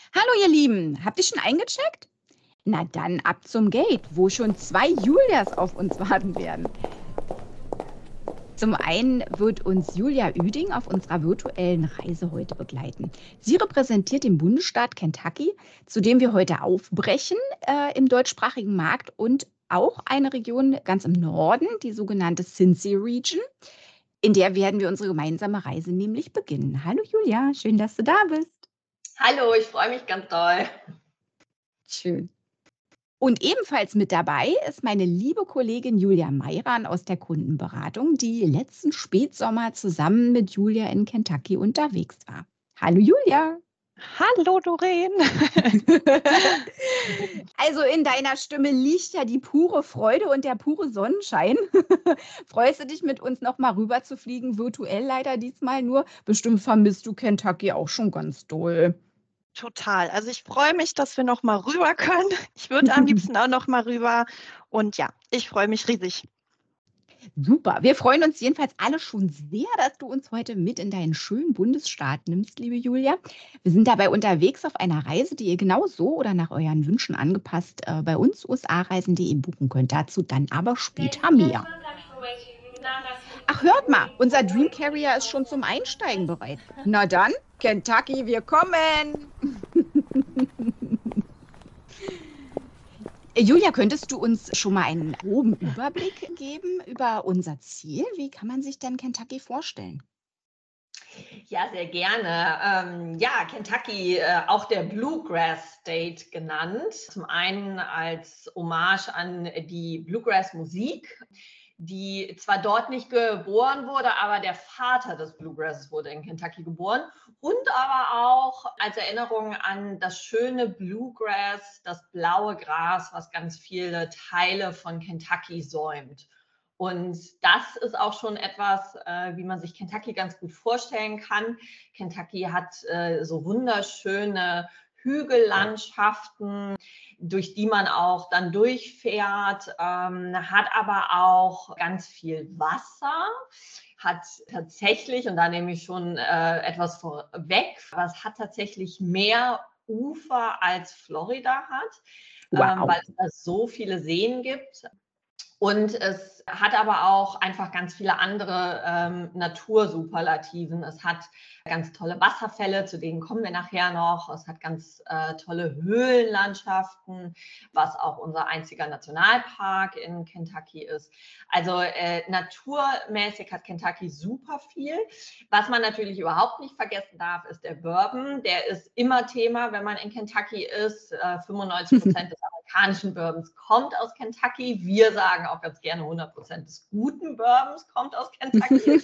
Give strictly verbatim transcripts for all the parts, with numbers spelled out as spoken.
Hallo ihr Lieben, habt ihr schon eingecheckt? Na dann ab zum Gate, wo schon zwei Julias auf uns warten werden. Zum einen wird uns Julia Ueding auf unserer virtuellen Reise heute begleiten. Sie repräsentiert den Bundesstaat Kentucky, zu dem wir heute aufbrechen äh, im deutschsprachigen Markt und auch eine Region ganz im Norden, die sogenannte Cincy Region. In der werden wir unsere gemeinsame Reise nämlich beginnen. Hallo Julia, schön, dass du da bist. Hallo, ich freue mich ganz doll. Schön. Und ebenfalls mit dabei ist meine liebe Kollegin Julia Meiran aus der Kundenberatung, die letzten Spätsommer zusammen mit Julia in Kentucky unterwegs war. Hallo Julia. Hallo Doreen. Also in deiner Stimme liegt ja die pure Freude und der pure Sonnenschein. Freust du dich mit uns noch mal rüber zu fliegen, virtuell leider diesmal nur? Bestimmt vermisst du Kentucky auch schon ganz doll. Total. Also ich freue mich, dass wir noch mal rüber können. Ich würde am liebsten auch noch mal rüber. Und ja, ich freue mich riesig. Super. Wir freuen uns jedenfalls alle schon sehr, dass du uns heute mit in deinen schönen Bundesstaat nimmst, liebe Julia. Wir sind dabei unterwegs auf einer Reise, die ihr genau so oder nach euren Wünschen angepasst äh, bei uns u s a reisen punkt de buchen könnt. Dazu dann aber später mehr. Ach, hört mal, unser Dream Carrier ist schon zum Einsteigen bereit. Na dann, Kentucky, wir kommen! Julia, könntest du uns schon mal einen groben Überblick geben über unser Ziel? Wie kann man sich denn Kentucky vorstellen? Ja, sehr gerne. Ähm, ja, Kentucky, äh, auch der Bluegrass State genannt. Zum einen als Hommage an die Bluegrass-Musik, die zwar dort nicht geboren wurde, aber der Vater des Bluegrasses wurde in Kentucky geboren. Und aber auch als Erinnerung an das schöne Bluegrass, das blaue Gras, was ganz viele Teile von Kentucky säumt. Und das ist auch schon etwas, äh, wie man sich Kentucky ganz gut vorstellen kann. Kentucky hat äh, so wunderschöne Hügellandschaften, durch die man auch dann durchfährt, ähm, hat aber auch ganz viel Wasser, hat tatsächlich, und da nehme ich schon äh, etwas vorweg, aber es hat tatsächlich mehr Ufer als Florida hat, Wow. ähm, weil es da so viele Seen gibt. Und es hat aber auch einfach ganz viele andere ähm, Natursuperlativen. Es hat ganz tolle Wasserfälle, zu denen kommen wir nachher noch. Es hat ganz äh, tolle Höhlenlandschaften, was auch unser einziger Nationalpark in Kentucky ist. Also äh, naturmäßig hat Kentucky super viel. Was man natürlich überhaupt nicht vergessen darf, ist der Bourbon. Der ist immer Thema, wenn man in Kentucky ist. Äh, fünfundneunzig Prozent des amerikanischen Bourbons kommt aus Kentucky. Wir sagen auch ganz gerne, hundert Prozent des guten Bourbons kommt aus Kentucky.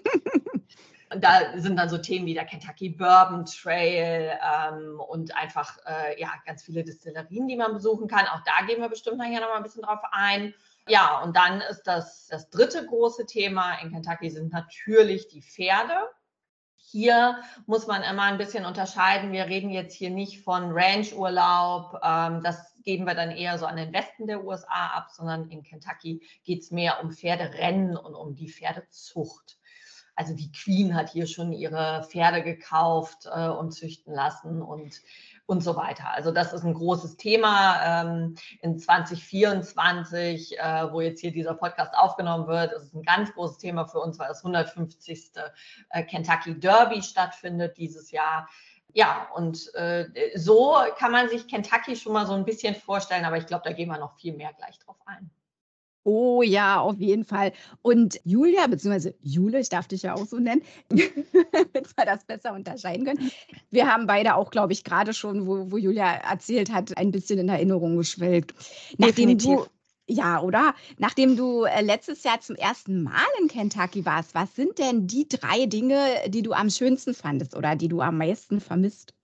Und da sind dann so Themen wie der Kentucky Bourbon Trail ähm, und einfach äh, ja, ganz viele Destillerien, die man besuchen kann. Auch da gehen wir bestimmt nachher noch mal ein bisschen drauf ein. Ja, und dann ist das, das dritte große Thema in Kentucky sind natürlich die Pferde. Hier muss man immer ein bisschen unterscheiden. Wir reden jetzt hier nicht von Ranchurlaub. Ähm, das geben wir dann eher so an den Westen der U S A ab, sondern in Kentucky geht es mehr um Pferderennen und um die Pferdezucht. Also die Queen hat hier schon ihre Pferde gekauft äh, und züchten lassen und, und so weiter. Also das ist ein großes Thema. Ähm, in zwanzig vierundzwanzig, äh, wo jetzt hier dieser Podcast aufgenommen wird, ist es ein ganz großes Thema für uns, weil das hundertfünfzigste Äh, Kentucky Derby stattfindet dieses Jahr. Ja, und äh, so kann man sich Kentucky schon mal so ein bisschen vorstellen, aber ich glaube, da gehen wir noch viel mehr gleich drauf ein. Oh ja, auf jeden Fall. Und Julia, beziehungsweise Jule, ich darf dich ja auch so nennen, damit wir das besser unterscheiden können. Wir haben beide auch, glaube ich, gerade schon, wo, wo Julia erzählt hat, ein bisschen in Erinnerung geschwelgt. Nachdem Definitiv. du, ja, oder? Nachdem du äh, letztes Jahr zum ersten Mal in Kentucky warst, was sind denn die drei Dinge, die du am schönsten fandest oder die du am meisten vermisst?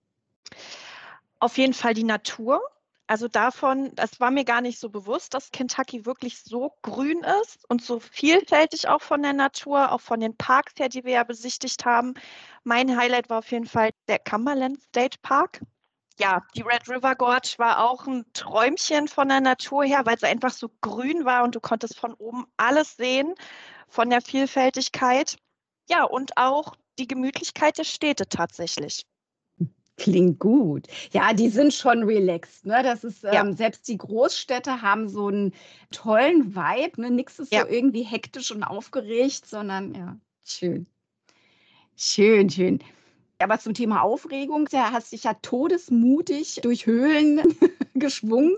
Auf jeden Fall die Natur. Also davon, das war mir gar nicht so bewusst, dass Kentucky wirklich so grün ist und so vielfältig auch von der Natur, auch von den Parks her, die wir ja besichtigt haben. Mein Highlight war auf jeden Fall der Cumberland State Park. Ja, die Red River Gorge war auch ein Träumchen von der Natur her, weil es einfach so grün war und du konntest von oben alles sehen, von der Vielfältigkeit. Ja, und auch die Gemütlichkeit der Städte tatsächlich. Klingt gut. Ja, die sind schon relaxed, ne? Das ist, Ja. ähm, selbst die Großstädte haben so einen tollen Vibe, ne? Nix ist so Ja. irgendwie hektisch und aufgeregt, sondern ja, schön. Schön, schön. Aber zum Thema Aufregung, da hast dich ja todesmutig durch Höhlen geschwungen.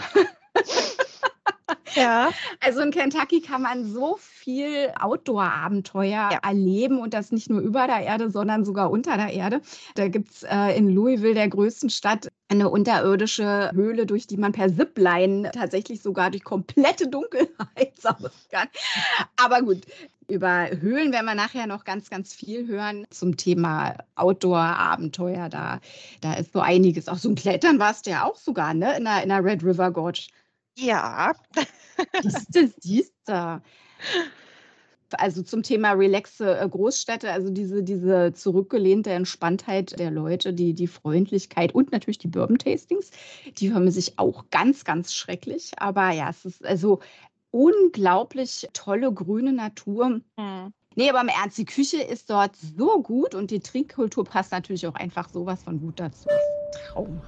Ja. Also in Kentucky kann man so viel Outdoor-Abenteuer Ja. erleben und das nicht nur über der Erde, sondern sogar unter der Erde. Da gibt's äh, in Louisville, der größten Stadt, eine unterirdische Höhle, durch die man per Zipline tatsächlich sogar durch komplette Dunkelheit sausen kann. Aber gut, über Höhlen werden wir nachher noch ganz, ganz viel hören zum Thema Outdoor-Abenteuer. Da, da ist so einiges. Auch so ein Klettern warst du ja auch sogar, ne? In der, in der Red River Gorge. Ja. Siehste, siehste. Also zum Thema relaxe äh, Großstädte, also diese, diese zurückgelehnte Entspanntheit der Leute, die, die Freundlichkeit und natürlich die Bourbon-Tastings, die vermisse ich auch ganz, ganz schrecklich. Aber ja, es ist also unglaublich tolle grüne Natur. Hm. Nee, aber im Ernst, die Küche ist dort so gut und die Trinkkultur passt natürlich auch einfach sowas von gut dazu. Traumhaft.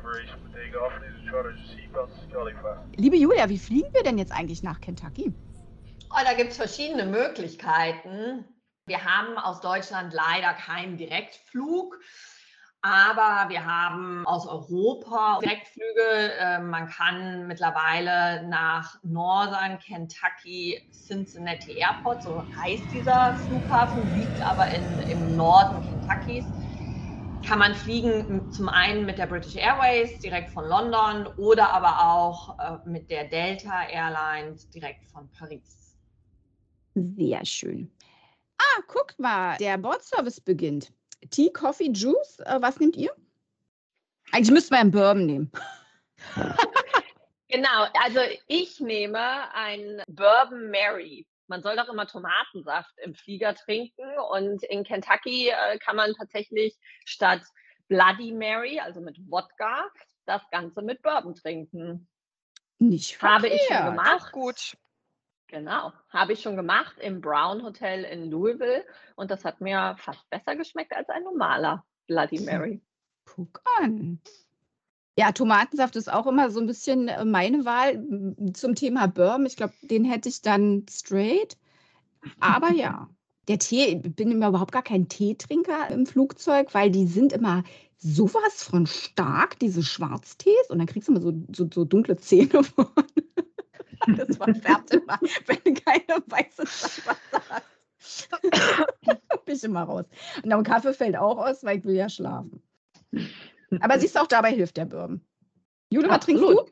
Liebe Julia, wie fliegen wir denn jetzt eigentlich nach Kentucky? Oh, da gibt es verschiedene Möglichkeiten. Wir haben aus Deutschland leider keinen Direktflug, aber wir haben aus Europa Direktflüge. Äh, man kann mittlerweile nach Northern Kentucky Cincinnati Airport, so heißt dieser Flughafen, liegt aber in, im Norden Kentuckys. Kann man fliegen, zum einen mit der British Airways direkt von London oder aber auch äh, mit der Delta Airlines direkt von Paris. Sehr schön. Ah, guck mal, der Bordservice beginnt. Tea, Coffee, Juice, äh, was nehmt ihr? Eigentlich müssten wir einen Bourbon nehmen. Genau, also ich nehme ein Bourbon Mary. Man soll doch immer Tomatensaft im Flieger trinken und in Kentucky äh, kann man tatsächlich statt Bloody Mary, also mit Wodka, das Ganze mit Bourbon trinken. Nicht verkehrt. Habe ich schon gemacht. Auch gut. Genau, habe ich schon gemacht im Brown Hotel in Louisville und das hat mir fast besser geschmeckt als ein normaler Bloody Mary. Guck an. Ja, Tomatensaft ist auch immer so ein bisschen äh, meine Wahl zum Thema Bourbon. Ich glaube, den hätte ich dann straight. Aber ja, der Tee, ich bin immer überhaupt gar kein Teetrinker im Flugzeug, weil die sind immer sowas von stark, diese Schwarztees. Und dann kriegst du immer so, so, so dunkle Zähne von. Das verfärbt immer, wenn keiner weiß, was du sagst. Bin ich immer raus. Und am Kaffee fällt auch aus, weil ich will ja schlafen. Aber siehst du, auch dabei hilft der Bourbon. Jule, was trinkst du?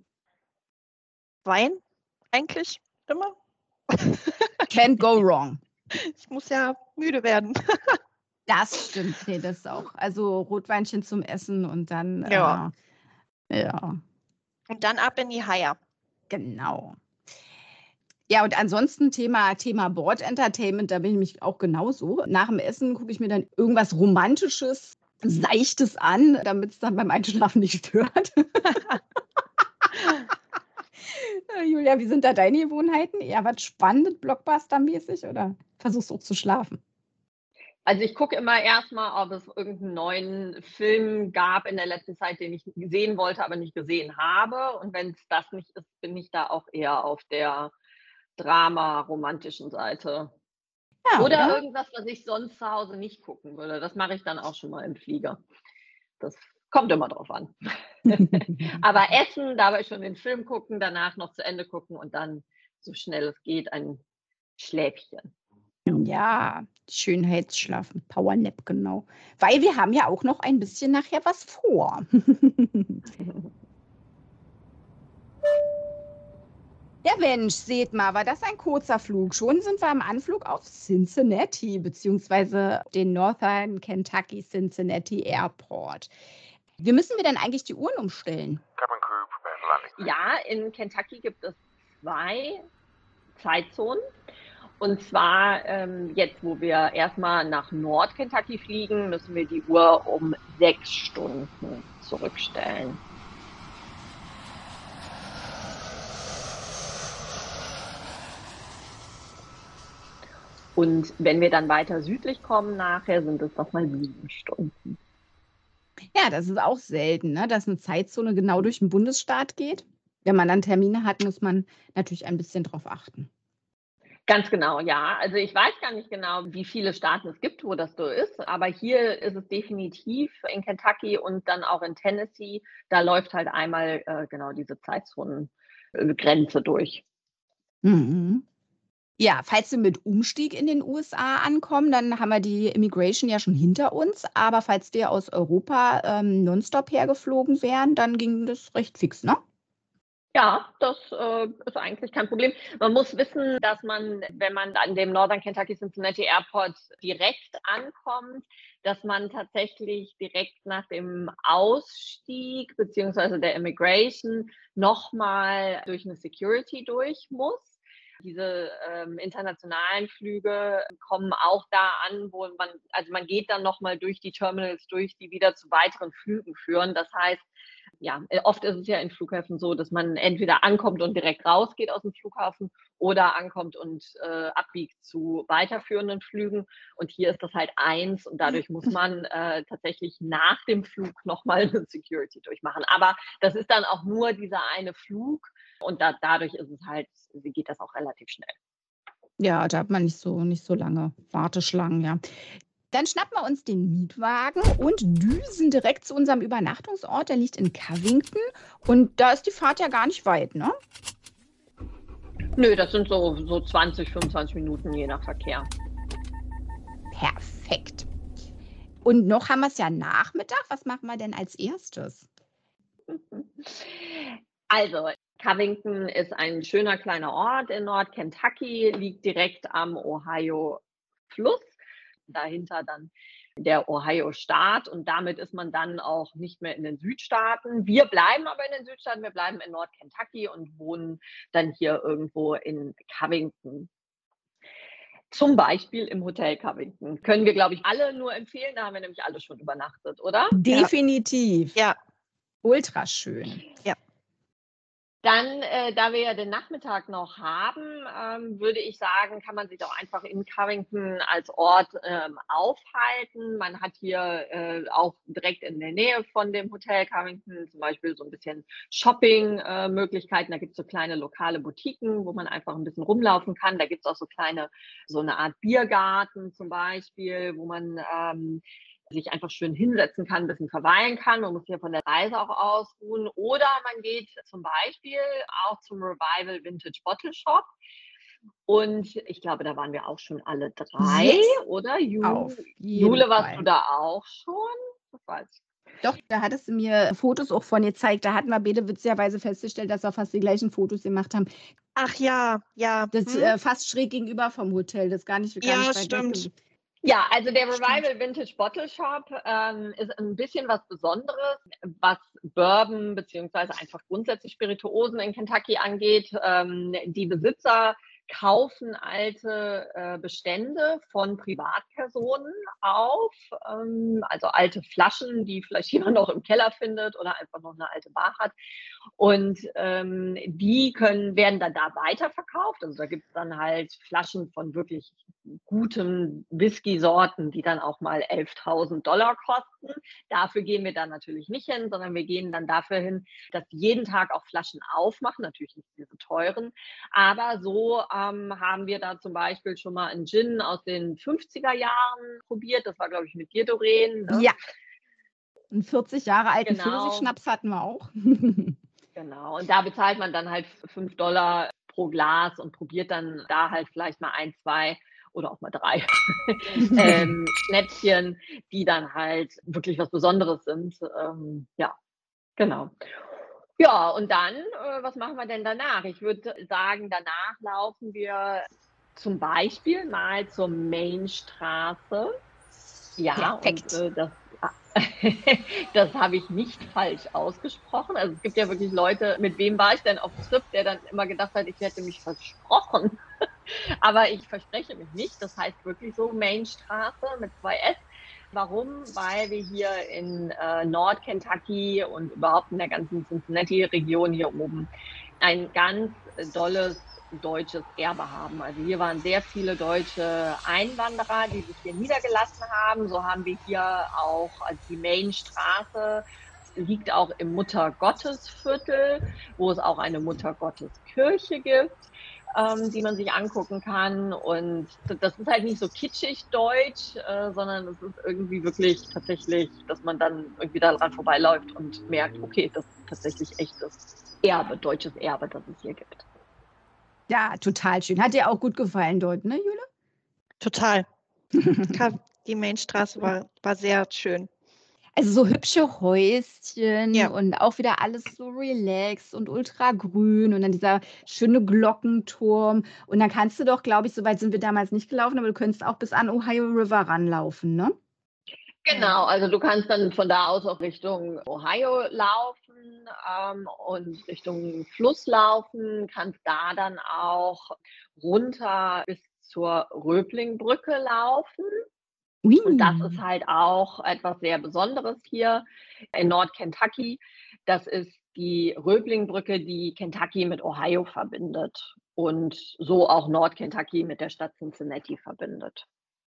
Wein, eigentlich immer. Can't go wrong. Ich muss ja müde werden. Das stimmt. Nee, das auch. Also Rotweinchen zum Essen und dann. Ja. Äh, ja. Und dann ab in die Haie. Genau. Ja, und ansonsten Thema, Thema Board Entertainment, da bin ich mich auch genauso. Nach dem Essen gucke ich mir dann irgendwas Romantisches, Seichtes an, damit es dann beim Einschlafen nicht stört. Julia, wie sind da deine Gewohnheiten? Eher was Spannendes, Blockbuster-mäßig oder versuchst du auch zu schlafen? Also ich gucke immer erstmal, ob es irgendeinen neuen Film gab in der letzten Zeit, den ich sehen wollte, aber nicht gesehen habe. Und wenn es das nicht ist, bin ich da auch eher auf der Drama-romantischen Seite. Ja, Oder oder? irgendwas, was ich sonst zu Hause nicht gucken würde. Das mache ich dann auch schon mal im Flieger. Das kommt immer drauf an. Aber Essen, dabei schon den Film gucken, danach noch zu Ende gucken und dann, so schnell es geht, ein Schläfchen. Ja, Schönheitsschlafen, Powernap, genau. Weil wir haben ja auch noch ein bisschen nachher was vor. Ja, Mensch, seht mal, war das ein kurzer Flug. Schon sind wir am Anflug auf Cincinnati, beziehungsweise den Northern Kentucky Cincinnati Airport. Wie müssen wir denn eigentlich die Uhren umstellen? Ja, in Kentucky gibt es zwei Zeitzonen. Und zwar ähm, jetzt, wo wir erstmal nach Nord-Kentucky fliegen, müssen wir die Uhr um sechs Stunden zurückstellen. Und wenn wir dann weiter südlich kommen nachher, sind es nochmal sieben Stunden. Ja, das ist auch selten, ne, dass eine Zeitzone genau durch den Bundesstaat geht. Wenn man dann Termine hat, muss man natürlich ein bisschen drauf achten. Ganz genau, ja. Also ich weiß gar nicht genau, wie viele Staaten es gibt, wo das so ist, aber hier ist es definitiv in Kentucky und dann auch in Tennessee. Da läuft halt einmal äh, genau diese Zeitzonengrenze durch. Mhm. Ja, falls wir mit Umstieg in den U S A ankommen, dann haben wir die Immigration ja schon hinter uns. Aber falls wir aus Europa ähm, nonstop hergeflogen wären, dann ging das recht fix, ne? Ja, das äh, ist eigentlich kein Problem. Man muss wissen, dass man, wenn man an dem Northern Kentucky Cincinnati Airport direkt ankommt, dass man tatsächlich direkt nach dem Ausstieg beziehungsweise der Immigration nochmal durch eine Security durch muss. Diese ähm, internationalen Flüge kommen auch da an, wo man, also man geht dann nochmal durch die Terminals durch, die wieder zu weiteren Flügen führen. Das heißt, ja, oft ist es ja in Flughäfen so, dass man entweder ankommt und direkt rausgeht aus dem Flughafen oder ankommt und äh, abbiegt zu weiterführenden Flügen. Und hier ist das halt eins und dadurch muss man äh, tatsächlich nach dem Flug nochmal eine Security durchmachen. Aber das ist dann auch nur dieser eine Flug und da, dadurch ist es halt, geht das auch relativ schnell. Ja, da hat man nicht so, nicht so lange Warteschlangen, ja. Dann schnappen wir uns den Mietwagen und düsen direkt zu unserem Übernachtungsort. Der liegt in Covington. Und da ist die Fahrt ja gar nicht weit, ne? Nö, das sind so, so zwanzig, fünfundzwanzig Minuten je nach Verkehr. Perfekt. Und noch haben wir es ja Nachmittag. Was machen wir denn als erstes? Also, Covington ist ein schöner kleiner Ort in Nord-Kentucky, liegt direkt am Ohio-Fluss. Dahinter dann der Ohio-Staat und damit ist man dann auch nicht mehr in den Südstaaten. Wir bleiben aber in den Südstaaten, wir bleiben in Nord-Kentucky und wohnen dann hier irgendwo in Covington. Zum Beispiel im Hotel Covington. Können wir, glaube ich, alle nur empfehlen. Da haben wir nämlich alle schon übernachtet, oder? Definitiv. Ja. Ultra schön. Ja. Dann, äh, da wir ja den Nachmittag noch haben, ähm, würde ich sagen, kann man sich auch einfach in Covington als Ort ähm, aufhalten. Man hat hier äh, auch direkt in der Nähe von dem Hotel Covington zum Beispiel so ein bisschen Shopping-Möglichkeiten. Da gibt es so kleine lokale Boutiquen, wo man einfach ein bisschen rumlaufen kann. Da gibt es auch so kleine, so eine Art Biergarten zum Beispiel, wo man ähm, sich einfach schön hinsetzen kann, ein bisschen verweilen kann. Man muss hier von der Reise auch ausruhen. Oder man geht zum Beispiel auch zum Revival Vintage Bottle Shop. Und ich glaube, da waren wir auch schon alle drei, Yes. oder? Ju Auf jeden Jule, warst Fall. du da auch schon? Das weiß ich. Doch, da hattest du mir Fotos auch von gezeigt. Da hatten wir beide witzigerweise festgestellt, dass wir fast die gleichen Fotos gemacht haben. Ach ja, ja. Das hm? äh, fast schräg gegenüber vom Hotel. Das gar nicht, gar Ja, nicht weit weg stimmt. gewesen. Ja, also der Revival Vintage Bottle Shop ähm, ist ein bisschen was Besonderes, was Bourbon beziehungsweise einfach grundsätzlich Spirituosen in Kentucky angeht. Ähm, die Besitzer kaufen alte äh, Bestände von Privatpersonen auf, ähm, also alte Flaschen, die vielleicht jemand noch im Keller findet oder einfach noch eine alte Bar hat. Und ähm, die können, werden dann da weiterverkauft. Also da gibt es dann halt Flaschen von wirklich guten Whisky-Sorten, die dann auch mal elftausend Dollar kosten. Dafür gehen wir dann natürlich nicht hin, sondern wir gehen dann dafür hin, dass die jeden Tag auch Flaschen aufmachen, natürlich nicht diese teuren. Aber so ähm, haben wir da zum Beispiel schon mal einen Gin aus den fünfziger Jahren probiert. Das war, glaube ich, mit dir, Doreen. Ne? Ja. Einen vierzig Jahre alten Genau. Pfirsichschnaps hatten wir auch. Genau, und da bezahlt man dann halt fünf Dollar pro Glas und probiert dann da halt vielleicht mal ein, zwei oder auch mal drei ähm, Schnäppchen, die dann halt wirklich was Besonderes sind. Ähm, ja, genau. Ja, und dann, äh, was machen wir denn danach? Ich würde sagen, danach laufen wir zum Beispiel mal zur Mainstraße. Ja, Perfekt. und äh, das das habe ich nicht falsch ausgesprochen. Also es gibt ja wirklich Leute, mit wem war ich denn auf Trip, der dann immer gedacht hat, ich hätte mich versprochen. Aber ich verspreche mich nicht. Das heißt wirklich so Mainstraße mit zwei S. Warum? Weil wir hier in äh, Nord-Kentucky und überhaupt in der ganzen Cincinnati-Region hier oben ein ganz dolles deutsches Erbe haben. Also hier waren sehr viele deutsche Einwanderer, die sich hier niedergelassen haben. So haben wir hier auch also die Mainstraße, liegt auch im Muttergottesviertel, wo es auch eine Muttergotteskirche gibt, ähm, die man sich angucken kann. Und das ist halt nicht so kitschig deutsch, äh, sondern es ist irgendwie wirklich tatsächlich, dass man dann irgendwie daran vorbeiläuft und merkt, okay, das ist tatsächlich echtes Erbe, deutsches Erbe, das es hier gibt. Ja, total schön. Hat dir auch gut gefallen dort, ne, Jule? Total. Die Mainstraße war, war sehr schön. Also so hübsche Häuschen Ja. und auch wieder alles so relaxed und ultragrün und dann dieser schöne Glockenturm. Und dann kannst du doch, glaube ich, so weit sind wir damals nicht gelaufen, aber du könntest auch bis an Ohio River ranlaufen, ne? Genau, also du kannst dann von da aus auch Richtung Ohio laufen ähm, und Richtung Fluss laufen, kannst da dann auch runter bis zur Röblingbrücke laufen. Ui. Und das ist halt auch etwas sehr Besonderes hier in Nord-Kentucky. Das ist die Röblingbrücke, die Kentucky mit Ohio verbindet und so auch Nord-Kentucky mit der Stadt Cincinnati verbindet.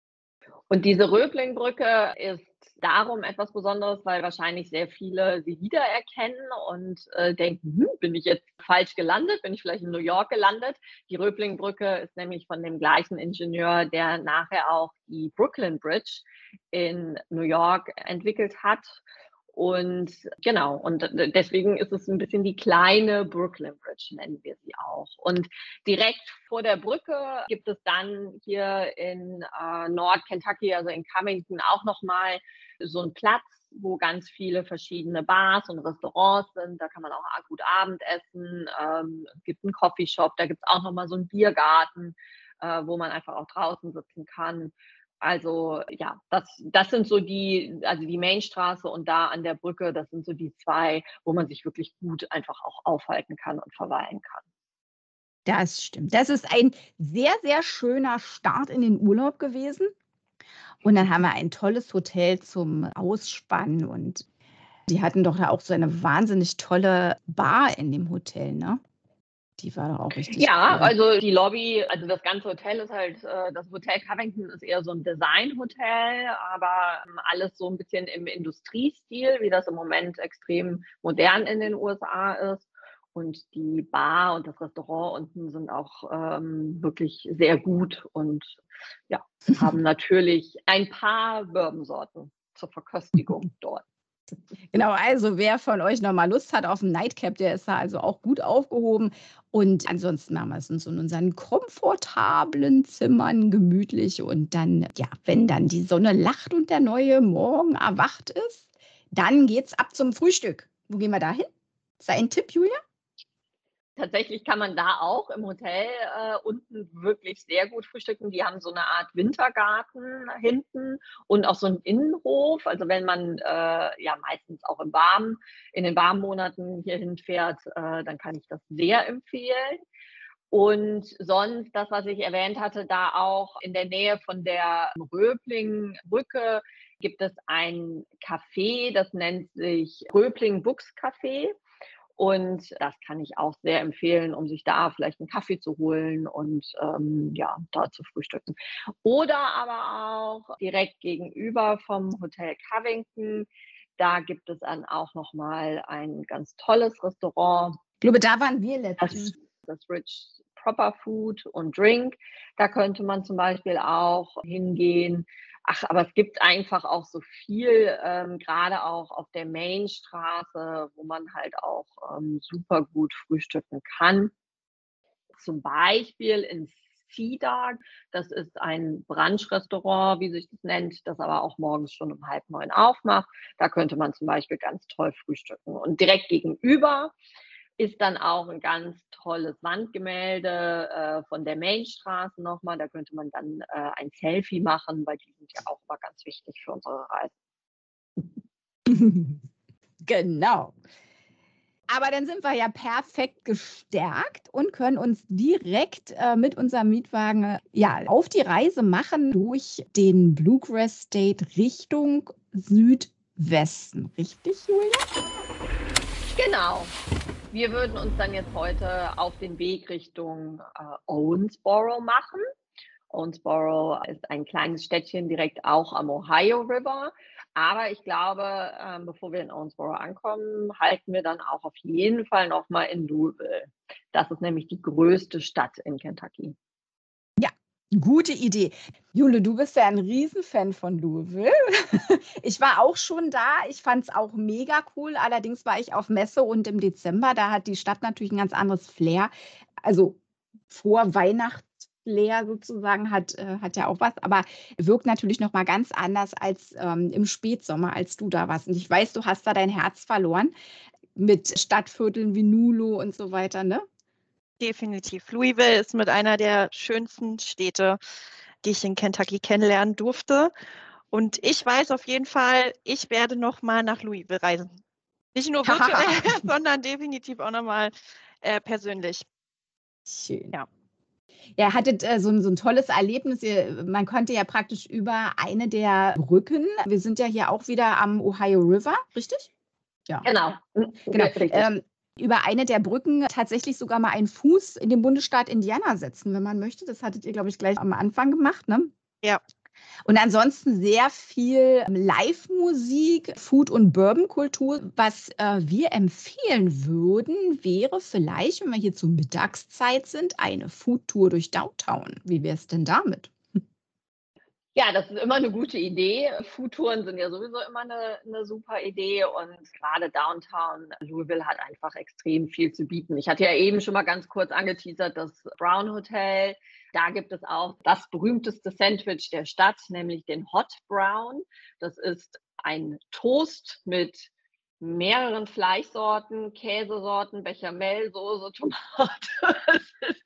Und diese Röblingbrücke ist darum etwas Besonderes, weil wahrscheinlich sehr viele sie wiedererkennen und äh, denken, hm, bin ich jetzt falsch gelandet? Bin ich vielleicht in New York gelandet? Die Röblingbrücke ist nämlich von dem gleichen Ingenieur, der nachher auch die Brooklyn Bridge in New York entwickelt hat. Und genau, und deswegen ist es ein bisschen die kleine Brooklyn Bridge, nennen wir sie auch. Und direkt vor der Brücke gibt es dann hier in äh, Nord-Kentucky, also in Covington, auch nochmal so einen Platz, wo ganz viele verschiedene Bars und Restaurants sind. Da kann man auch gut Abend essen. Ähm, es gibt einen Coffeeshop, da gibt es auch nochmal so einen Biergarten, äh, wo man einfach auch draußen sitzen kann. Also ja, das, das sind so die, also die Mainstraße und da an der Brücke, das sind so die zwei, wo man sich wirklich gut einfach auch aufhalten kann und verweilen kann. Das stimmt. Das ist ein sehr, sehr schöner Start in den Urlaub gewesen. Und dann haben wir ein tolles Hotel zum Ausspannen und die hatten doch da auch so eine wahnsinnig tolle Bar in dem Hotel, ne? Die war doch auch richtig Ja, cool. also die Lobby, also das ganze Hotel ist halt, äh, das Hotel Covington ist eher so ein Designhotel, aber ähm, alles so ein bisschen im Industriestil, wie das im Moment extrem modern in den U S A ist. Und die Bar und das Restaurant unten sind auch ähm, wirklich sehr gut und ja, haben natürlich ein paar Bourbonsorten zur Verköstigung dort. Genau, also wer von euch noch mal Lust hat auf einen Nightcap, der ist da also auch gut aufgehoben. Und ansonsten machen wir es uns in unseren komfortablen Zimmern gemütlich. Und dann, ja, wenn dann die Sonne lacht und der neue Morgen erwacht ist, dann geht's ab zum Frühstück. Wo gehen wir da hin? Ist da ein Tipp, Julia? Tatsächlich kann man da auch im Hotel äh, unten wirklich sehr gut frühstücken. Die haben so eine Art Wintergarten hinten und auch so einen Innenhof. Also wenn man äh, ja meistens auch im warmen, in den warmen Monaten hier hinfährt, äh, dann kann ich das sehr empfehlen. Und sonst, das, was ich erwähnt hatte, da auch in der Nähe von der Röblingbrücke gibt es ein Café, das nennt sich Röbling Books Café. Und das kann ich auch sehr empfehlen, um sich da vielleicht einen Kaffee zu holen und ähm, ja, da zu frühstücken. Oder aber auch direkt gegenüber vom Hotel Covington, da gibt es dann auch nochmal ein ganz tolles Restaurant. Ich glaube, da waren wir Das, letztens. das Rich Proper Food und Drink. Da könnte man zum Beispiel auch hingehen. Ach, aber es gibt einfach auch so viel, ähm, gerade auch auf der Mainstraße, wo man halt auch ähm, super gut frühstücken kann. Zum Beispiel in Cedar, das ist ein Brunch-Restaurant, wie sich das nennt, das aber auch morgens schon um halb neun aufmacht. Da könnte man zum Beispiel ganz toll frühstücken. Und direkt gegenüber ist dann auch ein ganz tolles Wandgemälde äh, von der Mainstraße nochmal. Da könnte man dann äh, ein Selfie machen, weil die sind ja auch immer ganz wichtig für unsere Reise. Genau. Aber dann sind wir ja perfekt gestärkt und können uns direkt äh, mit unserem Mietwagen ja, auf die Reise machen durch den Bluegrass State Richtung Südwesten. Richtig, Julia? Genau. Wir würden uns dann jetzt heute auf den Weg Richtung äh, Owensboro machen. Owensboro ist ein kleines Städtchen direkt auch am Ohio River. Aber ich glaube, ähm, bevor wir in Owensboro ankommen, halten wir dann auch auf jeden Fall nochmal in Louisville. Das ist nämlich die größte Stadt in Kentucky. Ja, gute Idee. Jule, du bist ja ein Riesenfan von Louisville. Ich war auch schon da. Ich fand es auch mega cool. Allerdings war ich auf Messe und im Dezember, da hat die Stadt natürlich ein ganz anderes Flair. Also vor Weihnachtsflair sozusagen hat, äh, hat ja auch was, aber wirkt natürlich noch mal ganz anders als ähm, im Spätsommer, als du da warst. Und ich weiß, du hast da dein Herz verloren mit Stadtvierteln wie Nulo und so weiter, ne? Definitiv. Louisville ist mit einer der schönsten Städte, die ich in Kentucky kennenlernen durfte. Und ich weiß auf jeden Fall, ich werde noch mal nach Louisville reisen. Nicht nur virtuell, sondern definitiv auch noch mal äh, persönlich. Schön. Ja. Ja, ihr hattet äh, so, ein, so ein tolles Erlebnis. Ihr, man konnte ja praktisch über eine der Brücken, wir sind ja hier auch wieder am Ohio River, richtig? Ja. Genau. Genau. Richtig. Ähm, über eine der Brücken tatsächlich sogar mal einen Fuß in den Bundesstaat Indiana setzen, wenn man möchte. Das hattet ihr, glaube ich, gleich am Anfang gemacht, ne? Ja. Und ansonsten sehr viel Live-Musik, Food- und Bourbon-Kultur. Was äh, wir empfehlen würden, wäre vielleicht, wenn wir hier zur Mittagszeit sind, eine Food-Tour durch Downtown. Wie wäre es denn damit? Ja, das ist immer eine gute Idee. Foodtouren sind ja sowieso immer eine, eine super Idee und gerade Downtown Louisville hat einfach extrem viel zu bieten. Ich hatte ja eben schon mal ganz kurz angeteasert, das Brown Hotel. Da gibt es auch das berühmteste Sandwich der Stadt, nämlich den Hot Brown. Das ist ein Toast mit mehreren Fleischsorten, Käsesorten, Bechamel, Soße, Tomate.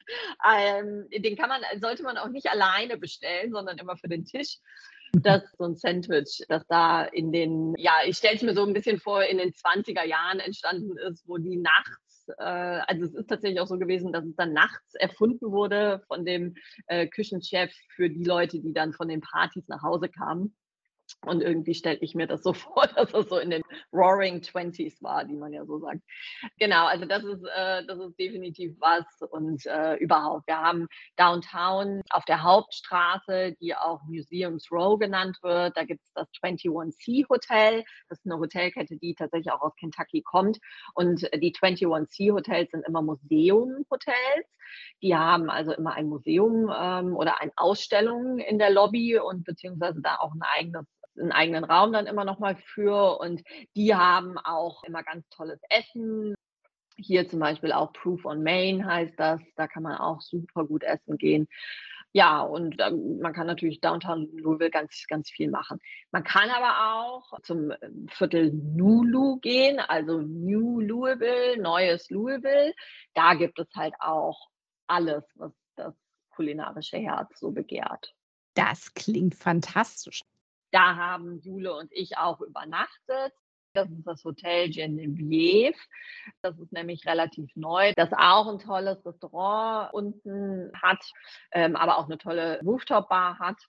ähm, den kann man, sollte man auch nicht alleine bestellen, sondern immer für den Tisch. Das ist so ein Sandwich, das da in den, ja, ich stelle es mir so ein bisschen vor, in den zwanziger Jahren entstanden ist, wo die nachts, äh, also es ist tatsächlich auch so gewesen, dass es dann nachts erfunden wurde von dem äh, Küchenchef für die Leute, die dann von den Partys nach Hause kamen. Und irgendwie stelle ich mir das so vor, dass es so in den Roaring Twenties war, die man ja so sagt. Genau, also das ist, äh, das ist definitiv was und äh, überhaupt. Wir haben Downtown auf der Hauptstraße, die auch Museums Row genannt wird. Da gibt es das einundzwanzig C Hotel. Das ist eine Hotelkette, die tatsächlich auch aus Kentucky kommt. Und die einundzwanzig C Hotels sind immer Museum-Hotels. Die haben also immer ein Museum ähm, oder eine Ausstellung in der Lobby und beziehungsweise da auch ein eigenes einen eigenen Raum dann immer noch mal für und die haben auch immer ganz tolles Essen. Hier zum Beispiel auch Proof on Main heißt das, da kann man auch super gut essen gehen. Ja, und ähm, man kann natürlich Downtown Louisville ganz, ganz viel machen. Man kann aber auch zum Viertel Nulu gehen, also New Louisville, neues Louisville. Da gibt es halt auch alles, was das kulinarische Herz so begehrt. Das klingt fantastisch. Da haben Jule und ich auch übernachtet. Das ist das Hotel Genevieve. Das ist nämlich relativ neu, das auch ein tolles Restaurant unten hat, ähm, aber auch eine tolle Rooftop-Bar hat.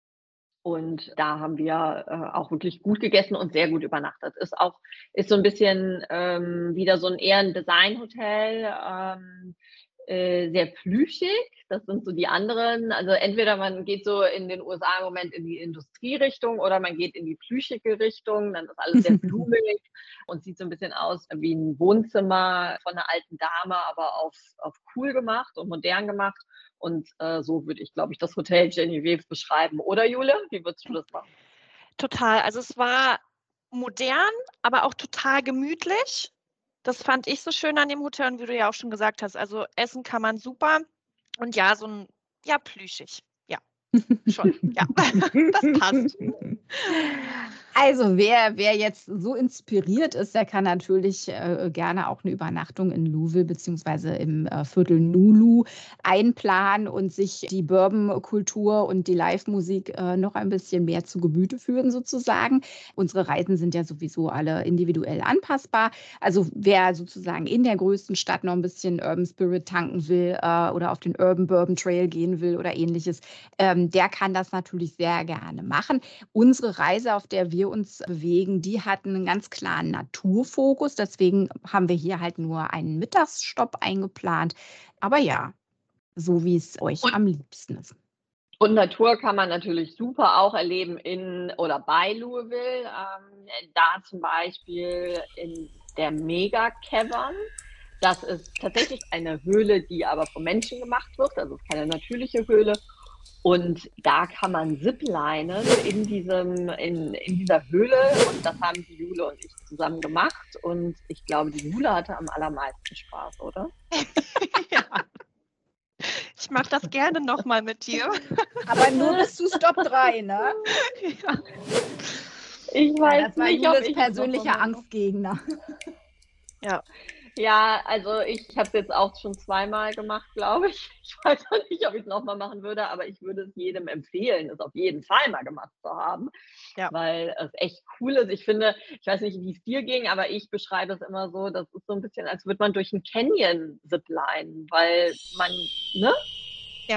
Und da haben wir äh, auch wirklich gut gegessen und sehr gut übernachtet. Ist auch, ist so ein bisschen ähm, wieder so ein eher ein Designhotel, ähm, äh, sehr plüschig. Das sind so die anderen. Also entweder man geht so in den U S A im Moment in die Industrierichtung oder man geht in die plüschige Richtung. Dann ist alles sehr blumig und sieht so ein bisschen aus wie ein Wohnzimmer von einer alten Dame, aber auf, auf cool gemacht und modern gemacht. Und äh, so würde ich, glaube ich, das Hotel Genevieve beschreiben. Oder Jule, wie würdest du das machen? Total. Also es war modern, aber auch total gemütlich. Das fand ich so schön an dem Hotel und wie du ja auch schon gesagt hast, also essen kann man super und ja, so ein, ja, plüschig. Ja, schon. Ja, das passt. Also wer, wer jetzt so inspiriert ist, der kann natürlich äh, gerne auch eine Übernachtung in Louisville beziehungsweise im äh, Viertel Nulu einplanen und sich die Bourbon-Kultur und die Live-Musik äh, noch ein bisschen mehr zu Gemüte führen sozusagen. Unsere Reisen sind ja sowieso alle individuell anpassbar. Also wer sozusagen in der größten Stadt noch ein bisschen Urban Spirit tanken will äh, oder auf den Urban Bourbon Trail gehen will oder ähnliches, ähm, der kann das natürlich sehr gerne machen. Unsere Reise, auf der wir wir uns bewegen, die hatten einen ganz klaren Naturfokus. Deswegen haben wir hier halt nur einen Mittagsstopp eingeplant. Aber ja, so wie es euch Und- am liebsten ist. Und Natur kann man natürlich super auch erleben in oder bei Louisville. Ähm, da zum Beispiel in der Mega Cavern. Das ist tatsächlich eine Höhle, die aber vom Menschen gemacht wird. Also es ist keine natürliche Höhle. Und da kann man ziplinen in, diesem, in, in dieser Höhle. Und das haben die Jule und ich zusammen gemacht. Und ich glaube, die Jule hatte am allermeisten Spaß, oder? Ja. Ich mache das gerne nochmal mit dir. Aber nur bis zu Stop drei, ne? Ja. Ich weiß Ja, das war nicht, ob Jules ich persönlicher noch mal- Angstgegner. Ja. Ja, also ich habe es jetzt auch schon zweimal gemacht, glaube ich. Ich weiß auch nicht, ob ich es nochmal machen würde, aber ich würde es jedem empfehlen, es auf jeden Fall mal gemacht zu haben, Ja. weil es echt cool ist. Ich finde, ich weiß nicht, wie es dir ging, aber ich beschreibe es immer so, das ist so ein bisschen, als würde man durch einen Canyon ziplinen, weil man, ne? Ja.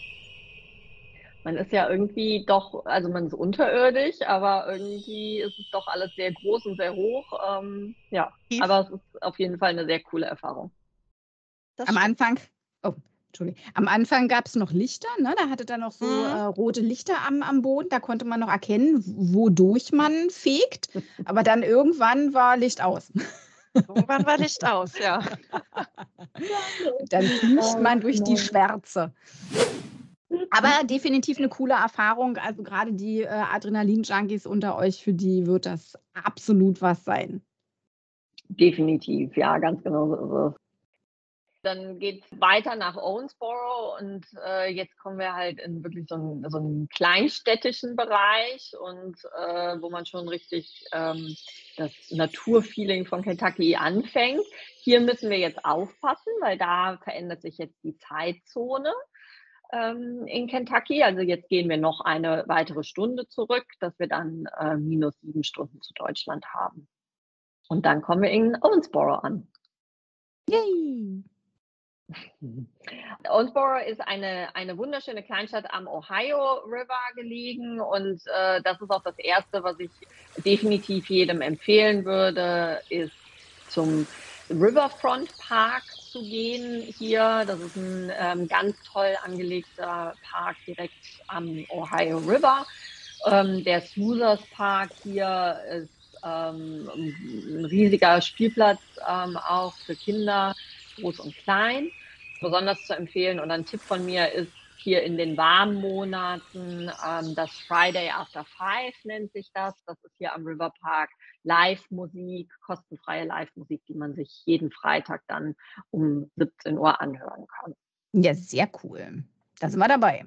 Man ist ja irgendwie doch, also man ist unterirdisch, aber irgendwie ist es doch alles sehr groß und sehr hoch. Ähm, ja, Tief. aber es ist auf jeden Fall eine sehr coole Erfahrung. Das Am stimmt. Anfang, oh, Entschuldigung, am Anfang gab es noch Lichter, ne? Da hatte dann noch so Mhm. äh, rote Lichter am, am Boden. Da konnte man noch erkennen, wodurch man fegt. Aber dann irgendwann war Licht aus. Irgendwann war Licht aus, ja. Dann fliegt man durch die Nein. Schwärze. Aber definitiv eine coole Erfahrung. Also gerade die äh, Adrenalin-Junkies unter euch, für die wird das absolut was sein. Definitiv, ja, ganz genau so ist es. Dann geht es weiter nach Owensboro und äh, jetzt kommen wir halt in wirklich so einen, so einen kleinstädtischen Bereich und äh, wo man schon richtig ähm, das Naturfeeling von Kentucky anfängt. Hier müssen wir jetzt aufpassen, weil da verändert sich jetzt die Zeitzone ähm, in Kentucky. Also jetzt gehen wir noch eine weitere Stunde zurück, dass wir dann äh, minus sieben Stunden zu Deutschland haben. Und dann kommen wir in Owensboro an. Yay! Owensboro ist eine, eine wunderschöne Kleinstadt am Ohio River gelegen und äh, das ist auch das Erste, was ich definitiv jedem empfehlen würde, ist zum Riverfront Park zu gehen hier. Das ist ein ähm, ganz toll angelegter Park direkt am Ohio River. Ähm, der Smoother's Park hier ist ähm, ein riesiger Spielplatz ähm, auch für Kinder, groß und klein. Besonders zu empfehlen und ein Tipp von mir ist hier in den warmen Monaten, ähm, das Friday After Five nennt sich das. Das ist hier am River Park Live-Musik, kostenfreie Live-Musik, die man sich jeden Freitag dann um siebzehn Uhr anhören kann. Ja, sehr cool. Da sind wir dabei.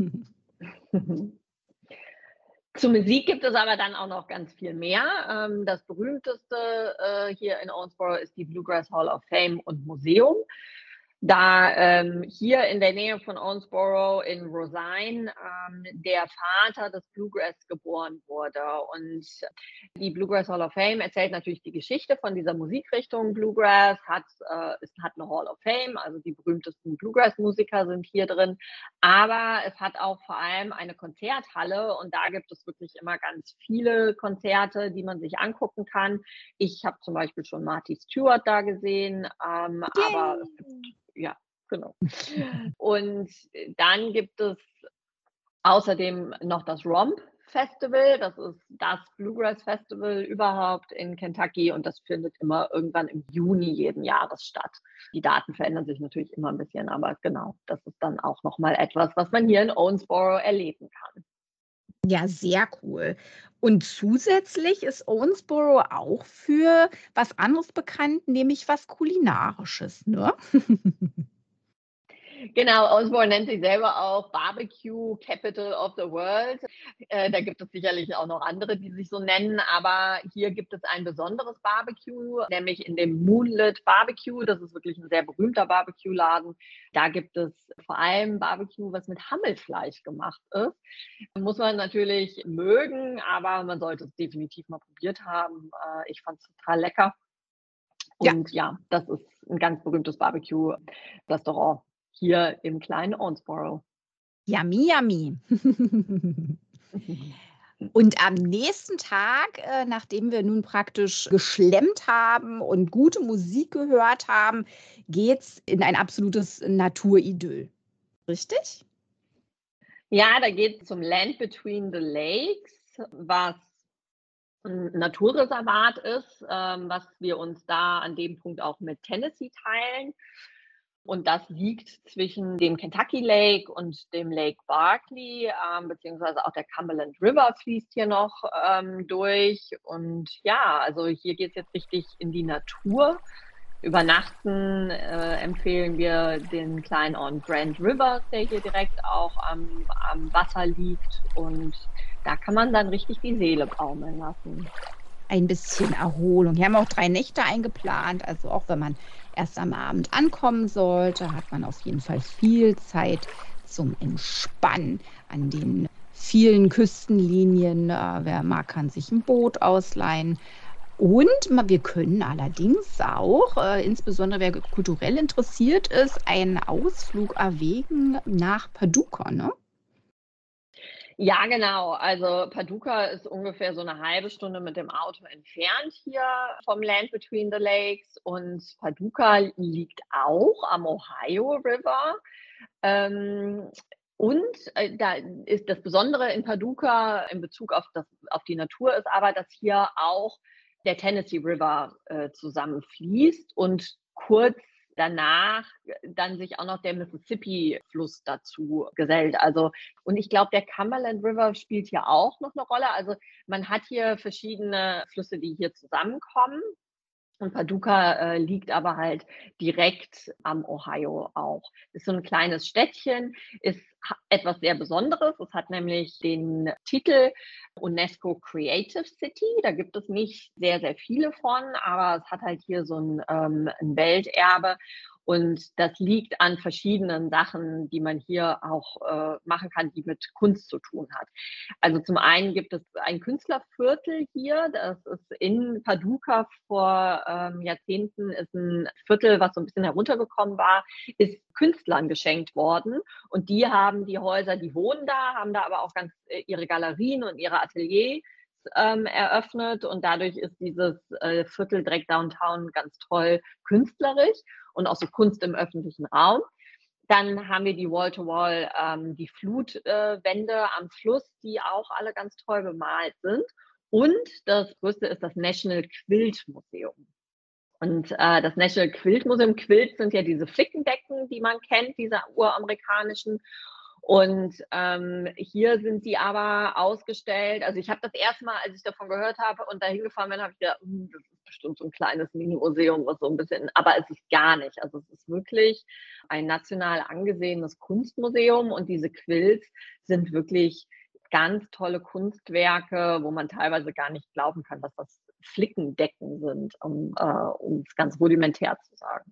Zur Musik gibt es aber dann auch noch ganz viel mehr. Ähm, das berühmteste äh, hier in Owensboro ist die Bluegrass Hall of Fame und Museum. Da ähm, hier in der Nähe von Owensboro in Rosine ähm, der Vater des Bluegrass geboren wurde. Und die Bluegrass Hall of Fame erzählt natürlich die Geschichte von dieser Musikrichtung Bluegrass, hat, äh, es hat eine Hall of Fame, also die berühmtesten Bluegrass-Musiker sind hier drin. Aber es hat auch vor allem eine Konzerthalle und da gibt es wirklich immer ganz viele Konzerte, die man sich angucken kann. Ich habe zum Beispiel schon Marty Stewart da gesehen, ähm, aber es gibt ja, genau. Und dann gibt es außerdem noch das Romp Festival. Das ist das Bluegrass Festival überhaupt in Kentucky und das findet immer irgendwann im Juni jeden Jahres statt. Die Daten verändern sich natürlich immer ein bisschen, aber genau, das ist dann auch nochmal etwas, was man hier in Owensboro erleben kann. Ja, sehr cool. Und zusätzlich ist Owensboro auch für was anderes bekannt, nämlich was Kulinarisches, ne? Genau, Owensboro nennt sich selber auch Barbecue Capital of the World. Äh, da gibt es sicherlich auch noch andere, die sich so nennen, aber hier gibt es ein besonderes Barbecue, nämlich in dem Moonlit Barbecue. Das ist wirklich ein sehr berühmter Barbecue-Laden. Da gibt es vor allem Barbecue, was mit Hammelfleisch gemacht ist. Muss man natürlich mögen, aber man sollte es definitiv mal probiert haben. Äh, ich fand es total lecker. Ja. Und ja, das ist ein ganz berühmtes Barbecue-Restaurant hier im kleinen Owensboro. Yummy, yummy. Und am nächsten Tag, äh, nachdem wir nun praktisch geschlemmt haben und gute Musik gehört haben, geht's in ein absolutes Naturidyll. Richtig? Ja, da geht es zum Land Between the Lakes, was ein Naturreservat ist, ähm, was wir uns da an dem Punkt auch mit Tennessee teilen. Und das liegt zwischen dem Kentucky Lake und dem Lake Barkley, ähm, beziehungsweise auch der Cumberland River fließt hier noch ähm, durch. Und ja, also hier geht es jetzt richtig in die Natur. Übernachten äh, empfehlen wir den kleinen On Grand River, der hier direkt auch am, am Wasser liegt. Und da kann man dann richtig die Seele baumeln lassen. Ein bisschen Erholung. Wir haben auch drei Nächte eingeplant. Also auch wenn man erst am Abend ankommen sollte, hat man auf jeden Fall viel Zeit zum Entspannen an den vielen Küstenlinien. Äh, Wer mag, kann sich ein Boot ausleihen. Und ma- wir können allerdings auch, äh, insbesondere wer kulturell interessiert ist, einen Ausflug erwägen nach Paducah, ne? Ja, genau. Also Paducah ist ungefähr so eine halbe Stunde mit dem Auto entfernt hier vom Land Between the Lakes. Und Paducah liegt auch am Ohio River. Ähm, und äh, da ist das Besondere in Paducah in Bezug auf, das, auf die Natur ist aber, dass hier auch der Tennessee River äh, zusammenfließt und kurz danach dann sich auch noch der Mississippi-Fluss dazu gesellt. Also, und ich glaube, der Cumberland River spielt hier auch noch eine Rolle. Also man hat hier verschiedene Flüsse, die hier zusammenkommen. Und Paducah äh, liegt aber halt direkt am Ohio auch. Ist so ein kleines Städtchen, ist ha- etwas sehr Besonderes. Es hat nämlich den Titel UNESCO Creative City. Da gibt es nicht sehr, sehr viele von, aber es hat halt hier so ein, ähm, ein Welterbe. Und das liegt an verschiedenen Sachen, die man hier auch äh, machen kann, die mit Kunst zu tun hat. Also zum einen gibt es ein Künstlerviertel hier, das ist in Paducah vor ähm, Jahrzehnten, ist ein Viertel, was so ein bisschen heruntergekommen war, ist Künstlern geschenkt worden. Und die haben die Häuser, die wohnen da, haben da aber auch ganz äh, ihre Galerien und ihre Ateliers ähm, eröffnet. Und dadurch ist dieses äh, Viertel direkt downtown ganz toll künstlerisch und auch so Kunst im öffentlichen Raum. Dann haben wir die Wall-to-Wall, ähm, die Flutwände äh, am Fluss, die auch alle ganz toll bemalt sind. Und das größte ist das National Quilt Museum. Und äh, das National Quilt Museum, Quilts sind ja diese Flickendecken, die man kennt, diese uramerikanischen. Und ähm, hier sind die aber ausgestellt. Also ich habe das erste Mal, als ich davon gehört habe und da hingefahren bin, habe ich gedacht, hm, das ist bestimmt so ein kleines Mini-Museum, was so ein bisschen, aber es ist gar nicht. Also es ist wirklich ein national angesehenes Kunstmuseum und diese Quilts sind wirklich ganz tolle Kunstwerke, wo man teilweise gar nicht glauben kann, dass das Flickendecken sind, um äh, um es ganz rudimentär zu sagen.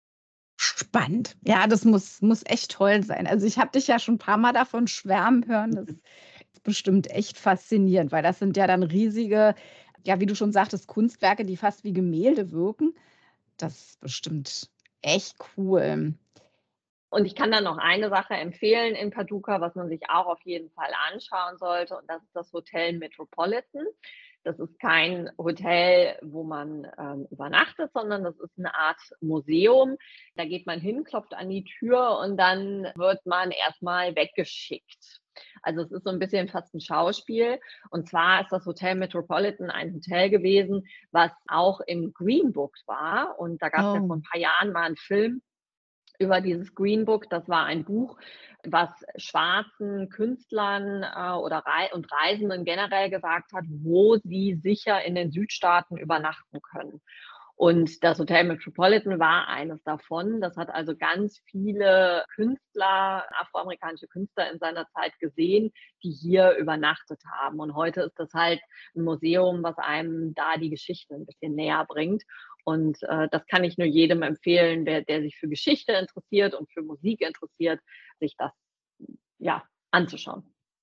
Spannend. Ja, das muss, muss echt toll sein. Also ich habe dich ja schon ein paar Mal davon schwärmen hören. Das ist bestimmt echt faszinierend, weil das sind ja dann riesige, ja, wie du schon sagtest, Kunstwerke, die fast wie Gemälde wirken. Das ist bestimmt echt cool. Und ich kann dann noch eine Sache empfehlen in Paducah, was man sich auch auf jeden Fall anschauen sollte, und das ist das Hotel Metropolitan. Das ist kein Hotel, wo man ähm, übernachtet, sondern das ist eine Art Museum. Da geht man hin, klopft an die Tür und dann wird man erstmal weggeschickt. Also es ist so ein bisschen fast ein Schauspiel. Und zwar ist das Hotel Metropolitan ein Hotel gewesen, was auch im Green Book war. Und da gab es ja vor Oh. ein paar Jahren mal einen Film über dieses Green Book. Das war ein Buch, was schwarzen Künstlern äh, oder Rei und Reisenden generell gesagt hat, wo sie sicher in den Südstaaten übernachten können. Und das Hotel Metropolitan war eines davon. Das hat also ganz viele Künstler, afroamerikanische Künstler in seiner Zeit gesehen, die hier übernachtet haben. Und heute ist das halt ein Museum, was einem da die Geschichte ein bisschen näher bringt. Und äh, das kann ich nur jedem empfehlen, der, der sich für Geschichte interessiert und für Musik interessiert, sich das ja anzuschauen.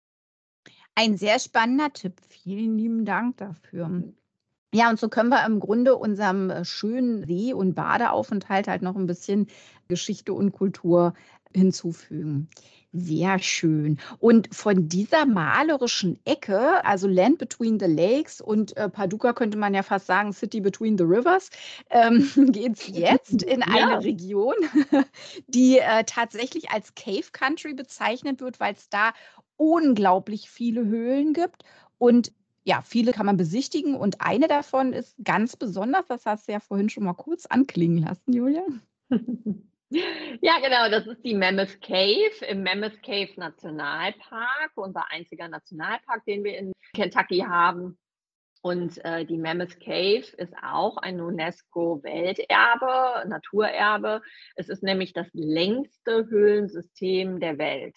Ein sehr spannender Tipp. Vielen lieben Dank dafür. Ja, und so können wir im Grunde unserem äh, schönen See- und Badeaufenthalt halt noch ein bisschen Geschichte und Kultur hinzufügen. Sehr schön. Und von dieser malerischen Ecke, also Land Between the Lakes und äh, Paducah könnte man ja fast sagen City Between the Rivers, ähm, geht es jetzt in eine Ja, Region, die äh, tatsächlich als Cave Country bezeichnet wird, weil es da unglaublich viele Höhlen gibt. Und ja, viele kann man besichtigen. Und eine davon ist ganz besonders, das hast du ja vorhin schon mal kurz anklingen lassen, Julia. ja, genau, das ist die Mammoth Cave im Mammoth Cave Nationalpark, unser einziger Nationalpark, den wir in Kentucky haben. Und äh, die Mammoth Cave ist auch ein UNESCO-Welterbe, Naturerbe. Es ist nämlich das längste Höhlensystem der Welt.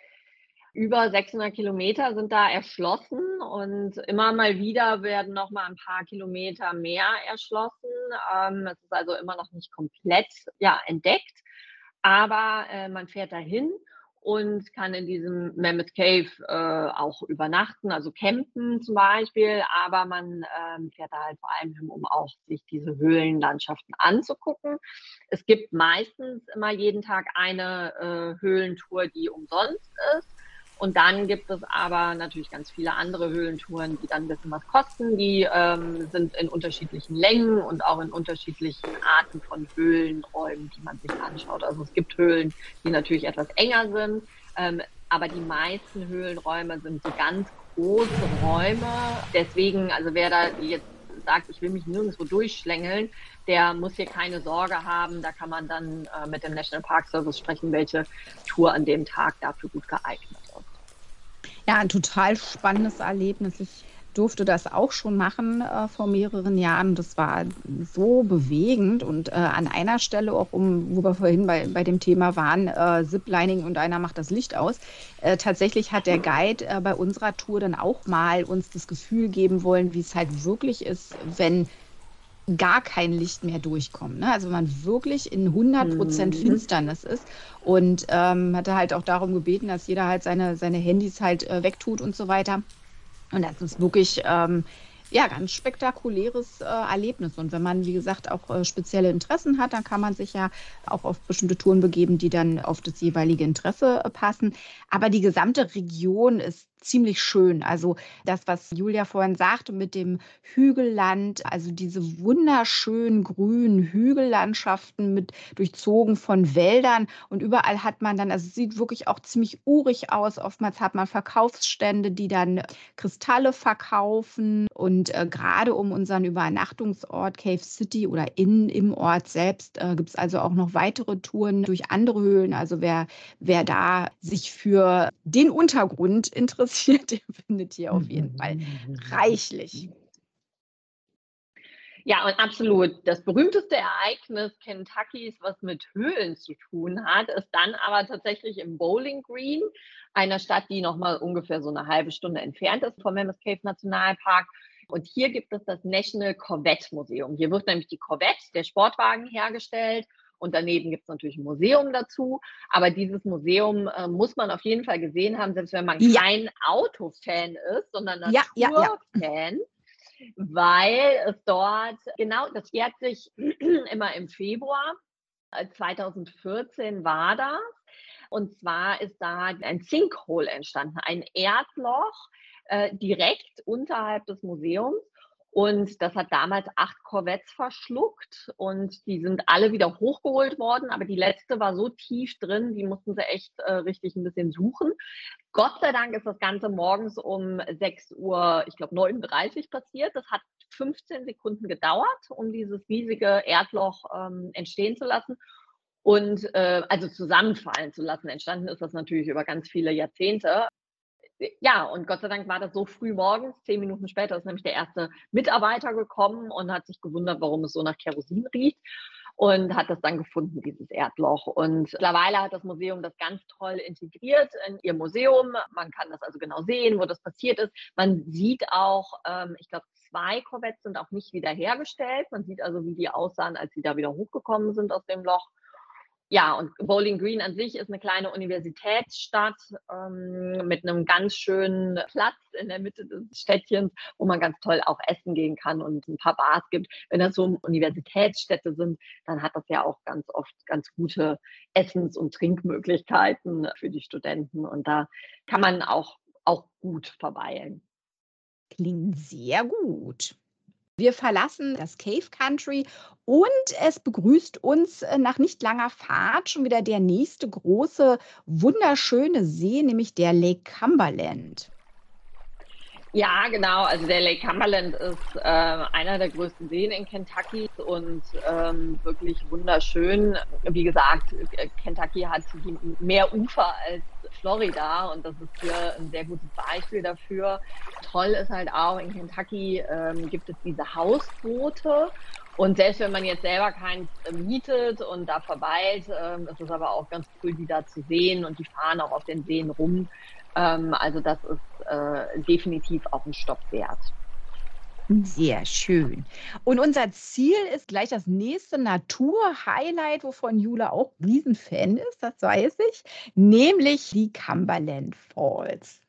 Über sechshundert Kilometer sind da erschlossen und immer mal wieder werden noch mal ein paar Kilometer mehr erschlossen. Ähm, es ist also immer noch nicht komplett ja, entdeckt, aber äh, man fährt dahin und kann in diesem Mammoth Cave äh, auch übernachten, also campen zum Beispiel, aber man ähm, fährt da halt vor allem hin, um auch sich diese Höhlenlandschaften anzugucken. Es gibt meistens immer jeden Tag eine äh, Höhlentour, die umsonst ist. Und dann gibt es aber natürlich ganz viele andere Höhlentouren, die dann ein bisschen was kosten. Die ähm, sind in unterschiedlichen Längen und auch in unterschiedlichen Arten von Höhlenräumen, die man sich anschaut. Also es gibt Höhlen, die natürlich etwas enger sind, ähm, aber die meisten Höhlenräume sind so ganz große Räume. Deswegen, also wer da jetzt sagt, ich will mich nirgendwo durchschlängeln, der muss hier keine Sorge haben. Da kann man dann äh, mit dem National Park Service sprechen, welche Tour an dem Tag dafür gut geeignet ist. Ja, ein total spannendes Erlebnis. Ich durfte das auch schon machen äh, vor mehreren Jahren. Das war so bewegend und äh, an einer Stelle auch, um, wo wir vorhin bei, bei dem Thema waren, äh, Ziplining und einer macht das Licht aus. Äh, tatsächlich hat der Guide äh, bei unserer Tour dann auch mal uns das Gefühl geben wollen, wie es halt wirklich ist, wenn gar kein Licht mehr durchkommt. Ne? Also wenn man wirklich in hundert Prozent Mhm. Finsternis ist und ähm, hatte halt auch darum gebeten, dass jeder halt seine, seine Handys halt äh, wegtut und so weiter. Und das ist wirklich ähm, ja ganz spektakuläres äh, Erlebnis. Und wenn man, wie gesagt, auch äh, spezielle Interessen hat, dann kann man sich ja auch auf bestimmte Touren begeben, die dann auf das jeweilige Interesse äh, passen. Aber die gesamte Region ist ziemlich schön. Also das, was Julia vorhin sagte mit dem Hügelland, also diese wunderschönen grünen Hügellandschaften mit durchzogen von Wäldern und überall hat man dann, also es sieht wirklich auch ziemlich urig aus. Oftmals hat man Verkaufsstände, die dann Kristalle verkaufen und äh, gerade um unseren Übernachtungsort Cave City oder in, im Ort selbst äh, gibt es also auch noch weitere Touren durch andere Höhlen. Also wer, wer da sich für den Untergrund interessiert, der findet hier auf jeden Fall reichlich. Ja, und absolut. Das berühmteste Ereignis Kentuckys, was mit Höhlen zu tun hat, ist dann aber tatsächlich im Bowling Green, einer Stadt, die nochmal ungefähr so eine halbe Stunde entfernt ist vom Mammoth Cave Nationalpark. Und hier gibt es das National Corvette Museum. Hier wird nämlich die Corvette, der Sportwagen, hergestellt. Und daneben gibt es natürlich ein Museum dazu. Aber dieses Museum äh, muss man auf jeden Fall gesehen haben, selbst wenn man Ja. kein Autofan ist, sondern Ja, ja, ja. Naturfan. Weil es dort, genau, das jährt sich immer im Februar. zweitausendvierzehn war das. Und zwar ist da ein Sinkhole entstanden, ein Erdloch äh, direkt unterhalb des Museums. Und das hat damals acht Corvettes verschluckt und die sind alle wieder hochgeholt worden. Aber die letzte war so tief drin, die mussten sie echt äh, richtig ein bisschen suchen. Gott sei Dank ist das Ganze morgens um sechs Uhr, ich glaube neununddreißig passiert. Das hat fünfzehn Sekunden gedauert, um dieses riesige Erdloch ähm, entstehen zu lassen und äh, also zusammenfallen zu lassen. Entstanden ist das natürlich über ganz viele Jahrzehnte. Ja, und Gott sei Dank war das so früh morgens. Zehn Minuten später ist nämlich der erste Mitarbeiter gekommen und hat sich gewundert, warum es so nach Kerosin riecht und hat das dann gefunden, dieses Erdloch. Und mittlerweile hat das Museum das ganz toll integriert in ihr Museum. Man kann das also genau sehen, wo das passiert ist. Man sieht auch, ähm, ich glaube, zwei Corvettes sind auch nicht wiederhergestellt. Man sieht also, wie die aussahen, als sie da wieder hochgekommen sind aus dem Loch. Ja, und Bowling Green an sich ist eine kleine Universitätsstadt ähm, mit einem ganz schönen Platz in der Mitte des Städtchens, wo man ganz toll auch essen gehen kann und ein paar Bars gibt. Wenn das so Universitätsstädte sind, dann hat das ja auch ganz oft ganz gute Essens- und Trinkmöglichkeiten für die Studenten. Und da kann man auch, auch gut verweilen. Klingt sehr gut. Wir verlassen das Cave Country und es begrüßt uns äh, nach nicht langer Fahrt schon wieder der nächste große, wunderschöne See, nämlich der Lake Cumberland. Ja, genau. Also der Lake Cumberland ist äh, einer der größten Seen in Kentucky und ähm, wirklich wunderschön. Wie gesagt, äh, Kentucky hat die- mehr Ufer als Florida und das ist hier ein sehr gutes Beispiel dafür. Toll ist halt auch, in Kentucky ähm, gibt es diese Hausboote. Und selbst wenn man jetzt selber keins äh, mietet und da verweilt, ähm, ist es aber auch ganz cool, die da zu sehen und die fahren auch auf den Seen rum. Ähm, also das ist äh, definitiv auch ein Stopp wert. Sehr schön. Und unser Ziel ist gleich das nächste Natur-Highlight, wovon Jule auch Riesenfan ist, das weiß ich, nämlich die Cumberland Falls.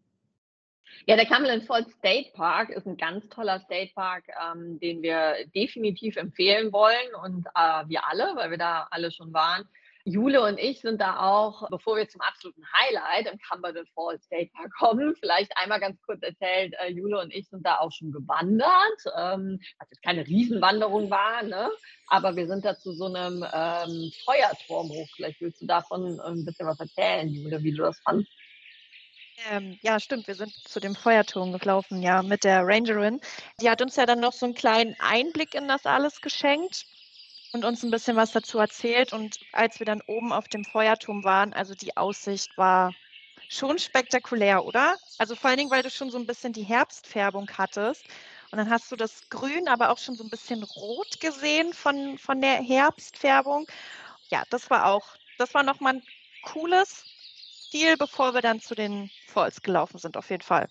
Ja, der Cumberland Falls State Park ist ein ganz toller State Park, ähm, den wir definitiv empfehlen wollen und äh, wir alle, weil wir da alle schon waren. Jule und ich sind da auch, bevor wir zum absoluten Highlight im Cumberland Falls State Park kommen, vielleicht einmal ganz kurz erzählt, äh, Jule und ich sind da auch schon gewandert, ähm, was jetzt keine Riesenwanderung war, ne? Aber wir sind da zu so einem ähm, Feuerturm hoch. Vielleicht willst du davon ein bisschen was erzählen, Jule, wie du das fandst. Ähm, ja, stimmt. Wir sind zu dem Feuerturm gelaufen, ja, mit der Rangerin. Die hat uns ja dann noch so einen kleinen Einblick in das alles geschenkt und uns ein bisschen was dazu erzählt. Und als wir dann oben auf dem Feuerturm waren, also die Aussicht war schon spektakulär, oder? Also vor allen Dingen, weil du schon so ein bisschen die Herbstfärbung hattest. Und dann hast du das Grün, aber auch schon so ein bisschen rot gesehen von, von der Herbstfärbung. Ja, das war auch, das war nochmal ein cooles Stil, bevor wir dann zu den Falls gelaufen sind, auf jeden Fall.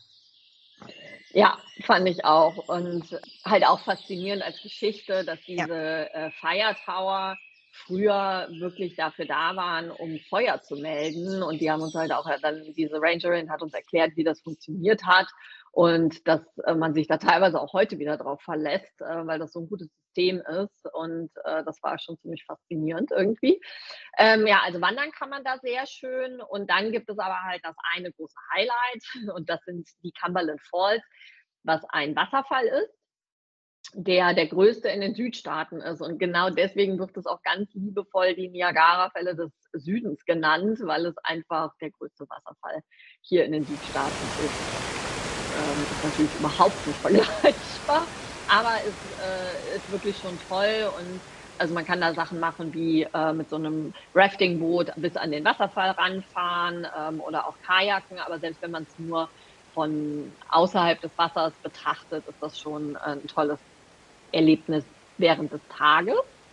Ja, fand ich auch. Und halt auch faszinierend als Geschichte, dass Ja. diese äh, Fire Tower früher wirklich dafür da waren, um Feuer zu melden. Und die haben uns halt auch dann, diese Rangerin hat uns erklärt, wie das funktioniert hat. Und dass äh, man sich da teilweise auch heute wieder drauf verlässt, äh, weil das so ein gutes System ist. Und äh, das war schon ziemlich faszinierend irgendwie. Ähm, ja, also wandern kann man da sehr schön. Und dann gibt es aber halt das eine große Highlight. Und das sind die Cumberland Falls, was ein Wasserfall ist, der der größte in den Südstaaten ist. Und genau deswegen wird es auch ganz liebevoll die Niagara-Fälle des Südens genannt, weil es einfach der größte Wasserfall hier in den Südstaaten ist. Ähm, ist natürlich überhaupt nicht vergleichbar, aber ist, äh, ist wirklich schon toll. Und also man kann da Sachen machen wie äh, mit so einem Raftingboot bis an den Wasserfall ranfahren ähm, oder auch Kajaken. Aber selbst wenn man es nur von außerhalb des Wassers betrachtet, ist das schon ein tolles Erlebnis während des Tages.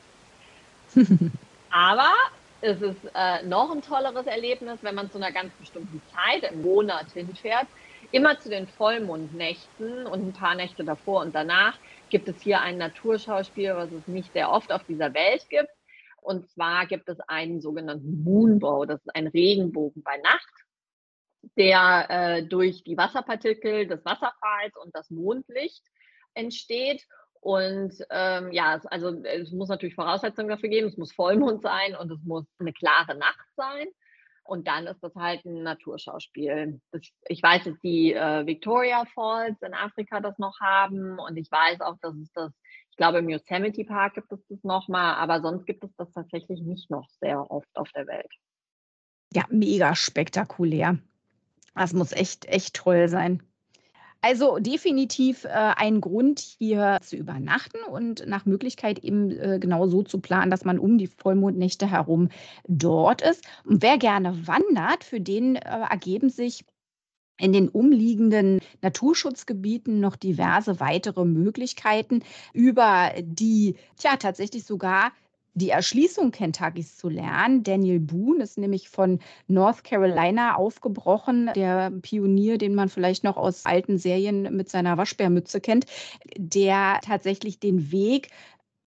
Aber es ist äh, noch ein tolleres Erlebnis, wenn man zu einer ganz bestimmten Zeit im Monat hinfährt. Immer zu den Vollmondnächten und ein paar Nächte davor und danach gibt es hier ein Naturschauspiel, was es nicht sehr oft auf dieser Welt gibt. Und zwar gibt es einen sogenannten Moonbow. Das ist ein Regenbogen bei Nacht, der äh, durch die Wasserpartikel des Wasserfalls und das Mondlicht entsteht. Und ähm, ja, es, also es muss natürlich Voraussetzungen dafür geben. Es muss Vollmond sein und es muss eine klare Nacht sein. Und dann ist das halt ein Naturschauspiel. Das, ich weiß, dass die äh, Victoria Falls in Afrika das noch haben. Und ich weiß auch, dass es das, ich glaube, im Yosemite Park gibt es das nochmal. Aber sonst gibt es das tatsächlich nicht noch sehr oft auf der Welt. Ja, mega spektakulär. Das muss echt, echt toll sein. Also definitiv äh, ein Grund, hier zu übernachten und nach Möglichkeit eben äh, genau so zu planen, dass man um die Vollmondnächte herum dort ist. Und wer gerne wandert, für den äh, ergeben sich in den umliegenden Naturschutzgebieten noch diverse weitere Möglichkeiten, über die, tja, tatsächlich sogar die Erschließung Kentuckys zu lernen. Daniel Boone ist nämlich von North Carolina aufgebrochen, der Pionier, den man vielleicht noch aus alten Serien mit seiner Waschbärmütze kennt, der tatsächlich den Weg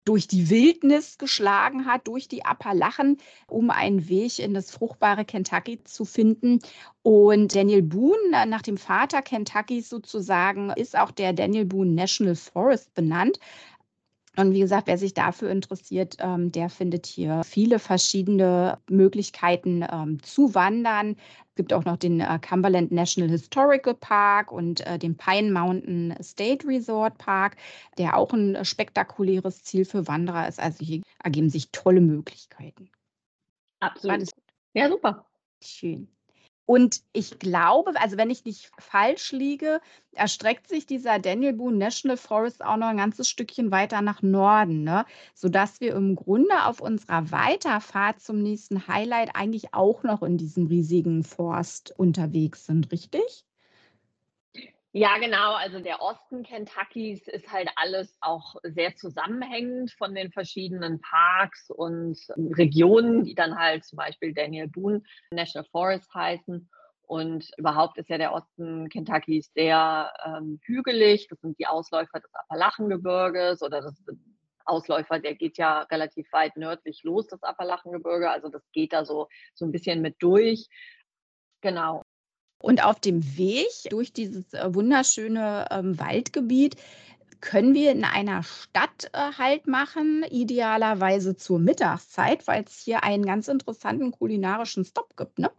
durch die Wildnis geschlagen hat, durch die Appalachen, um einen Weg in das fruchtbare Kentucky zu finden. Und Daniel Boone, nach dem Vater Kentuckys sozusagen, ist auch der Daniel Boone National Forest benannt. Und wie gesagt, wer sich dafür interessiert, ähm, der findet hier viele verschiedene Möglichkeiten ähm, zu wandern. Es gibt auch noch den äh, Cumberland National Historical Park und äh, den Pine Mountain State Resort Park, der auch ein äh, spektakuläres Ziel für Wanderer ist. Also hier ergeben sich tolle Möglichkeiten. Absolut. Alles Ja, super. schön. Und ich glaube, also wenn ich nicht falsch liege, erstreckt sich dieser Daniel Boone National Forest auch noch ein ganzes Stückchen weiter nach Norden, ne? Sodass wir im Grunde auf unserer Weiterfahrt zum nächsten Highlight eigentlich auch noch in diesem riesigen Forst unterwegs sind, richtig? Ja, genau. Also der Osten Kentuckys ist halt alles auch sehr zusammenhängend von den verschiedenen Parks und ähm, Regionen, die dann halt zum Beispiel Daniel Boone National Forest heißen. Und überhaupt ist ja der Osten Kentuckys sehr ähm, hügelig. Das sind die Ausläufer des Appalachengebirges oder das Ausläufer, der geht ja relativ weit nördlich los, das Appalachengebirge. Also das geht da so, so ein bisschen mit durch. Genau. Und auf dem Weg durch dieses äh, wunderschöne ähm, Waldgebiet können wir in einer Stadt äh, Halt machen, idealerweise zur Mittagszeit, weil es hier einen ganz interessanten kulinarischen Stop gibt, ne?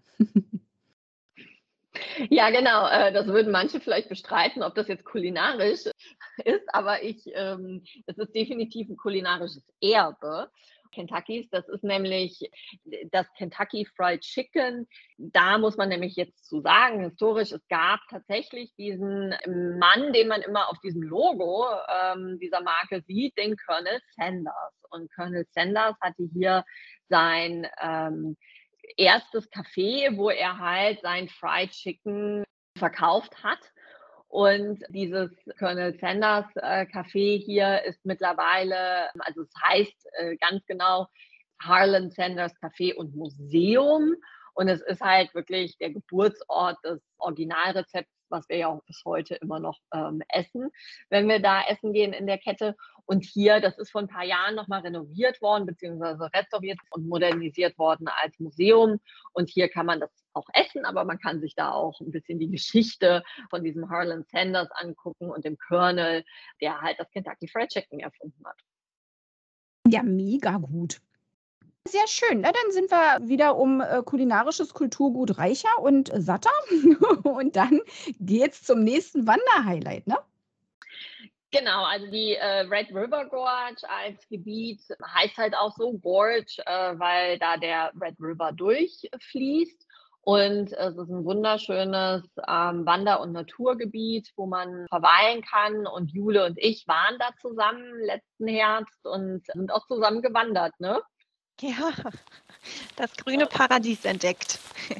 Ja, genau. Äh, das würden manche vielleicht bestreiten, ob das jetzt kulinarisch ist, aber ich, ähm, es ist definitiv ein kulinarisches Erbe Kentuckys. Das ist nämlich das Kentucky Fried Chicken. Da muss man nämlich jetzt zu sagen, historisch, es gab tatsächlich diesen Mann, den man immer auf diesem Logo ähm, dieser Marke sieht, den Colonel Sanders. Und Colonel Sanders hatte hier sein ähm, erstes Café, wo er halt sein Fried Chicken verkauft hat. Und dieses Colonel Sanders äh, Café hier ist mittlerweile, also es heißt äh, ganz genau Harlan Sanders Café und Museum. Und es ist halt wirklich der Geburtsort des Originalrezepts, was wir ja auch bis heute immer noch ähm, essen, wenn wir da essen gehen in der Kette. Und hier, das ist vor ein paar Jahren nochmal renoviert worden, beziehungsweise restauriert und modernisiert worden als Museum. Und hier kann man das auch essen, aber man kann sich da auch ein bisschen die Geschichte von diesem Harlan Sanders angucken und dem Colonel, der halt das Kentucky Fried Chicken erfunden hat. Ja, mega gut. Sehr schön. Na, dann sind wir wieder um äh, kulinarisches Kulturgut reicher und äh, satter. Und dann geht's zum nächsten Wanderhighlight, ne? Genau, also die äh, Red River Gorge als Gebiet heißt halt auch so Gorge, äh, weil da der Red River durchfließt. Und es ist ein wunderschönes ähm, Wander- und Naturgebiet, wo man verweilen kann. Und Jule und ich waren da zusammen letzten Herbst und sind auch zusammen gewandert, ne? Ja, das grüne Paradies entdeckt.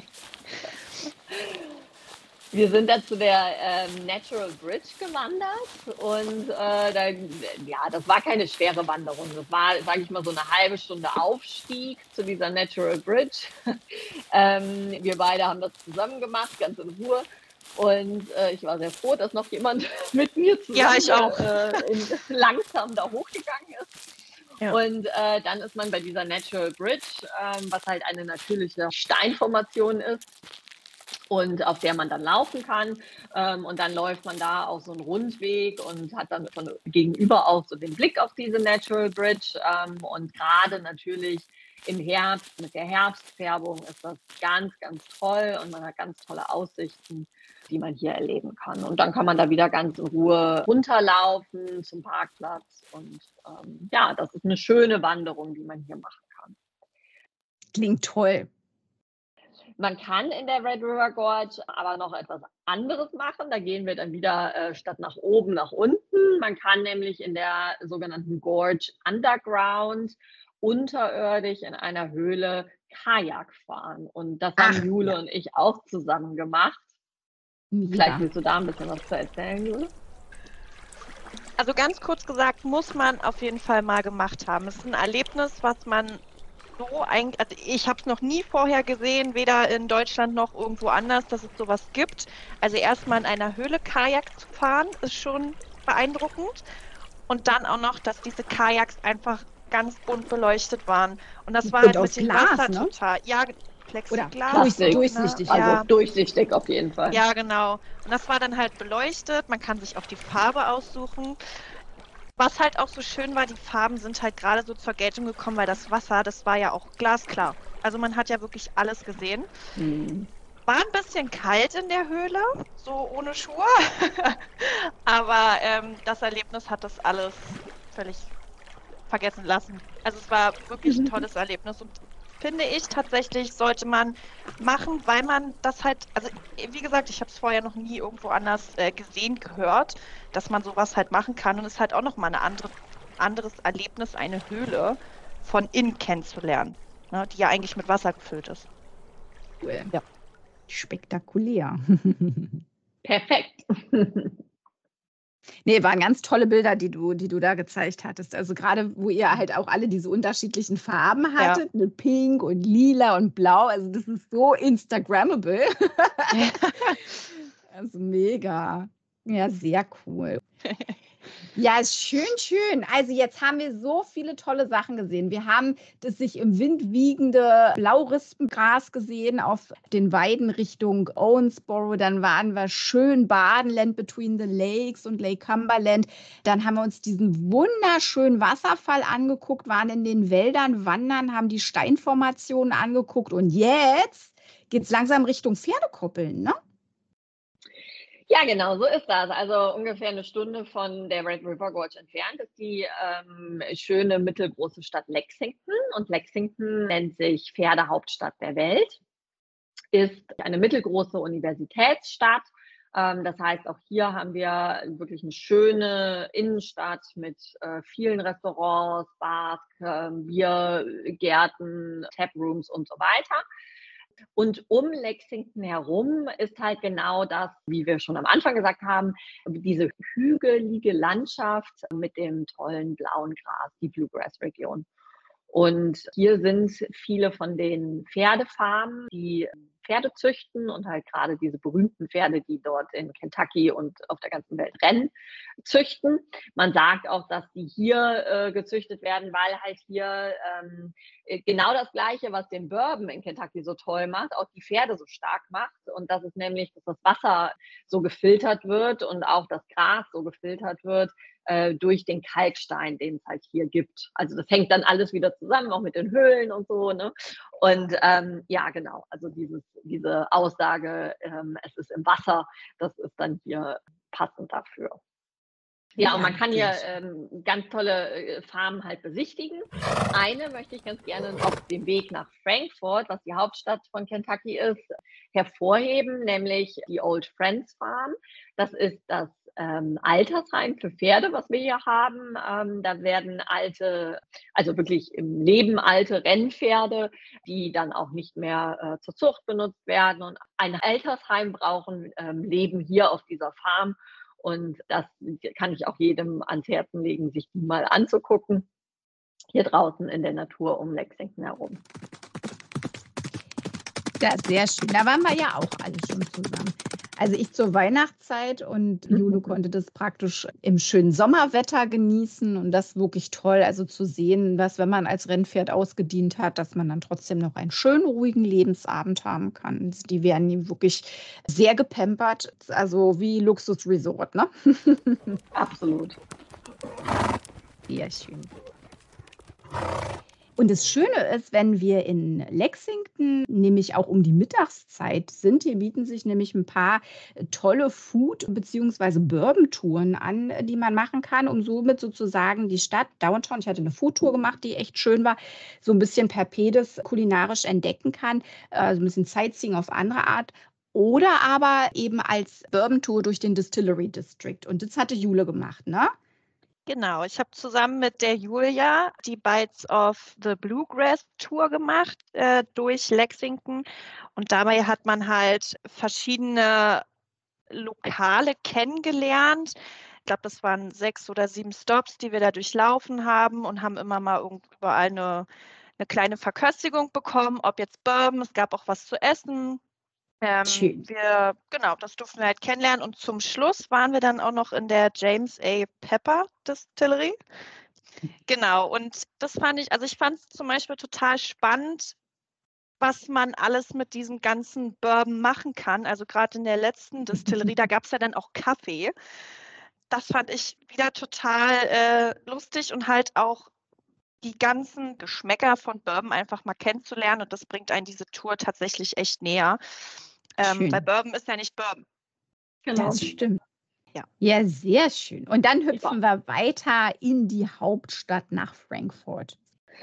Wir sind da zu der ähm, Natural Bridge gewandert und äh, da, ja, das war keine schwere Wanderung. Das war, sage ich mal, so eine halbe Stunde Aufstieg zu dieser Natural Bridge. ähm, wir beide haben das zusammen gemacht, ganz in Ruhe. Und äh, ich war sehr froh, dass noch jemand mit mir zusammen Ja, ich auch. Äh, in, langsam da hochgegangen ist. Ja. Und äh, dann ist man bei dieser Natural Bridge, ähm, was halt eine natürliche Steinformation ist und auf der man dann laufen kann. Ähm, und dann läuft man da auf so einen Rundweg und hat dann von gegenüber auch so den Blick auf diese Natural Bridge. Ähm, und gerade natürlich im Herbst mit der Herbstfärbung ist das ganz, ganz toll und man hat ganz tolle Aussichten, die man hier erleben kann. Und dann kann man da wieder ganz in Ruhe runterlaufen zum Parkplatz. Und ähm, ja, das ist eine schöne Wanderung, die man hier machen kann. Klingt toll. Man kann in der Red River Gorge aber noch etwas anderes machen. Da gehen wir dann wieder äh, statt nach oben nach unten. Man kann nämlich in der sogenannten Gorge Underground unterirdisch in einer Höhle Kajak fahren. Und das haben Ach, Jule ja. und ich auch zusammen gemacht. Mega. Vielleicht willst du da ein bisschen was zu erzählen, Jule? Also ganz kurz gesagt, muss man auf jeden Fall mal gemacht haben. Es ist ein Erlebnis, was man so eigentlich, also ich habe es noch nie vorher gesehen, weder in Deutschland noch irgendwo anders, dass es sowas gibt. Also erstmal in einer Höhle Kajak zu fahren, ist schon beeindruckend. Und dann auch noch, dass diese Kajaks einfach ganz bunt beleuchtet waren. Und das war Und halt aus mit dem Glas, Wasser ne? total. Ja, Oder Plexiglas. durch, Plastik. durchsichtig. Also Ja. durchsichtig auf jeden Fall. Ja, genau. Und das war dann halt beleuchtet. Man kann sich auch die Farbe aussuchen. Was halt auch so schön war, die Farben sind halt gerade so zur Geltung gekommen, weil das Wasser, das war ja auch glasklar. Also man hat ja wirklich alles gesehen. Mhm. War ein bisschen kalt in der Höhle, so ohne Schuhe. Aber ähm, das Erlebnis hat das alles völlig vergessen lassen. Also es war wirklich ein tolles Erlebnis und finde ich tatsächlich, sollte man machen, weil man das halt, also wie gesagt, ich habe es vorher noch nie irgendwo anders äh, gesehen, gehört, dass man sowas halt machen kann und es ist halt auch nochmal ein andere, anderes Erlebnis, eine Höhle von innen kennenzulernen, ne, die ja eigentlich mit Wasser gefüllt ist. Cool. Ja. Spektakulär. Perfekt. Nee, waren ganz tolle Bilder, die du, die du da gezeigt hattest. Also gerade, wo ihr halt auch alle diese unterschiedlichen Farben hattet, mit Pink und Lila und Blau. Also das ist so Instagrammable. Also mega. Ja, sehr cool. Ja, ist schön, schön. Also jetzt haben wir so viele tolle Sachen gesehen. Wir haben das sich im Wind wiegende Blaurispengras gesehen auf den Weiden Richtung Owensboro. Dann waren wir schön baden, Land Between the Lakes und Lake Cumberland. Dann haben wir uns diesen wunderschönen Wasserfall angeguckt, waren in den Wäldern wandern, haben die Steinformationen angeguckt. Und jetzt geht es langsam Richtung Pferdekoppeln, ne? Ja, genau, so ist das. Also ungefähr eine Stunde von der Red River Gorge entfernt ist die ähm, schöne mittelgroße Stadt Lexington. Und Lexington nennt sich Pferdehauptstadt der Welt, ist eine mittelgroße Universitätsstadt. Ähm, das heißt, auch hier haben wir wirklich eine schöne Innenstadt mit äh, vielen Restaurants, Bars, äh, Biergärten, Taprooms und so weiter. Und um Lexington herum ist halt genau das, wie wir schon am Anfang gesagt haben, diese hügelige Landschaft mit dem tollen blauen Gras, die Bluegrass-Region. Und hier sind viele von den Pferdefarmen, die Pferde züchten und halt gerade diese berühmten Pferde, die dort in Kentucky und auf der ganzen Welt rennen, züchten. Man sagt auch, dass die hier äh, gezüchtet werden, weil halt hier ähm, genau das Gleiche, was den Bourbon in Kentucky so toll macht, auch die Pferde so stark macht. Und das ist nämlich, dass das Wasser so gefiltert wird und auch das Gras so gefiltert wird äh, durch den Kalkstein, den es halt hier gibt. Also das hängt dann alles wieder zusammen, auch mit den Höhlen und so. Ne? Und ähm, ja, genau, also dieses, diese Aussage, ähm, es ist im Wasser, das ist dann hier passend dafür. Ja, und man kann hier ähm, ganz tolle äh, Farmen halt besichtigen. Eine möchte ich ganz gerne auf dem Weg nach Frankfort, was die Hauptstadt von Kentucky ist, hervorheben, nämlich die Old Friends Farm. Das ist das ähm, Altersheim für Pferde, was wir hier haben. Ähm, da werden alte, also wirklich im Leben alte Rennpferde, die dann auch nicht mehr äh, zur Zucht benutzt werden und ein Altersheim brauchen, ähm, leben hier auf dieser Farm. Und das kann ich auch jedem ans Herzen legen, sich die mal anzugucken, hier draußen in der Natur um Lexington herum. Ja, sehr schön. Da waren wir ja auch alle schon zusammen. Also ich zur Weihnachtszeit und Jule konnte das praktisch im schönen Sommerwetter genießen und das wirklich toll, also zu sehen, dass wenn man als Rennpferd ausgedient hat, dass man dann trotzdem noch einen schönen, ruhigen Lebensabend haben kann. Die werden wirklich sehr gepampert, also wie Luxusresort, ne? Absolut. Sehr schön. Und das Schöne ist, wenn wir in Lexington nämlich auch um die Mittagszeit sind, hier bieten sich nämlich ein paar tolle Food- bzw. Bourbon-Touren an, die man machen kann, um somit sozusagen die Stadt Downtown, ich hatte eine Foodtour gemacht, die echt schön war, so ein bisschen per Pedis kulinarisch entdecken kann, also ein bisschen Sightseeing auf andere Art. Oder aber eben als Bourbon-Tour durch den Distillery District. Und das hatte Jule gemacht, ne? Genau, ich habe zusammen mit der Julia die Bites of the Bluegrass Tour gemacht äh, durch Lexington und dabei hat man halt verschiedene Lokale kennengelernt. Ich glaube, das waren sechs oder sieben Stops, die wir da durchlaufen haben und haben immer mal überall eine, eine kleine Verköstigung bekommen, ob jetzt Bourbon, es gab auch was zu essen. Ähm, Schön. wir, genau, das durften wir halt kennenlernen. Und zum Schluss waren wir dann auch noch in der James A. Pepper Distillery. Genau, und das fand ich, also ich fand es zum Beispiel total spannend, was man alles mit diesem ganzen Bourbon machen kann. Also gerade in der letzten Distillerie, da gab es ja dann auch Kaffee. Das fand ich wieder total äh, lustig und halt auch die ganzen Geschmäcker von Bourbon einfach mal kennenzulernen. Und das bringt einen diese Tour tatsächlich echt näher. Ähm, weil Schön. Bourbon ist ja nicht Bourbon. Genau. Das stimmt. Ja. Ja, sehr schön. Und dann Super. hüpfen wir weiter in die Hauptstadt nach Frankfurt.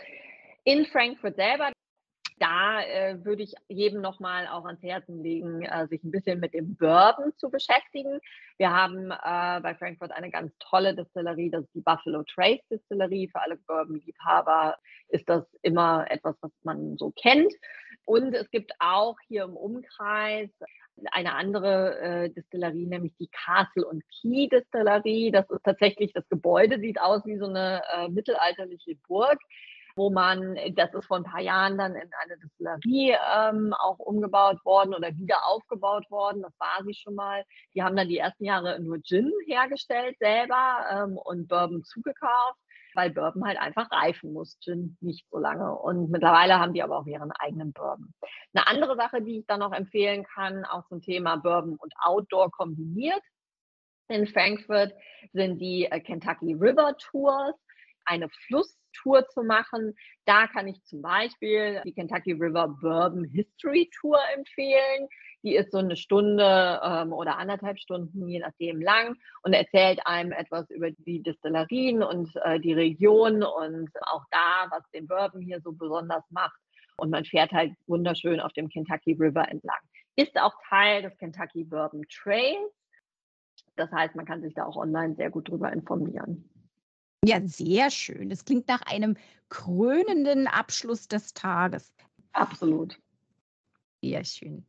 In Frankfurt selber, da äh, würde ich jedem nochmal auch ans Herzen legen, äh, sich ein bisschen mit dem Bourbon zu beschäftigen. Wir haben äh, bei Frankfurt eine ganz tolle Distillerie, das ist die Buffalo Trace Distillerie. Für alle Bourbon-Liebhaber ist das immer etwas, was man so kennt. Und es gibt auch hier im Umkreis eine andere äh, Distillerie, nämlich die Castle und Key Distillerie. Das ist tatsächlich, das Gebäude sieht aus wie so eine äh, mittelalterliche Burg, wo man, das ist vor ein paar Jahren dann in eine Distillerie ähm, auch umgebaut worden oder wieder aufgebaut worden. Das war sie schon mal. Die haben dann die ersten Jahre nur Gin hergestellt selber ähm, und Bourbon zugekauft, weil Bourbon halt einfach reifen muss, Gin nicht so lange. Und mittlerweile haben die aber auch ihren eigenen Bourbon. Eine andere Sache, die ich dann noch empfehlen kann, auch zum Thema Bourbon und Outdoor kombiniert in Frankfurt, sind die äh, Kentucky River Tours, eine Flusstour zu machen. Da kann ich zum Beispiel die Kentucky River Bourbon History Tour empfehlen. Die ist so eine Stunde ähm, oder anderthalb Stunden, je nachdem lang, und erzählt einem etwas über die Destillerien und äh, die Region und auch da, was den Bourbon hier so besonders macht. Und man fährt halt wunderschön auf dem Kentucky River entlang. Ist auch Teil des Kentucky Bourbon Trails. Das heißt, man kann sich da auch online sehr gut drüber informieren. Ja, sehr schön. Das klingt nach einem krönenden Abschluss des Tages. Absolut. Sehr schön.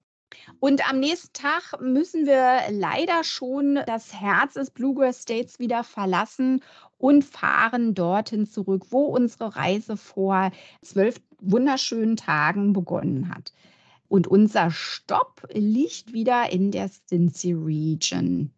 Und am nächsten Tag müssen wir leider schon das Herz des Bluegrass States wieder verlassen und fahren dorthin zurück, wo unsere Reise vor zwölf wunderschönen Tagen begonnen hat. Und unser Stopp liegt wieder in der Cincy Region.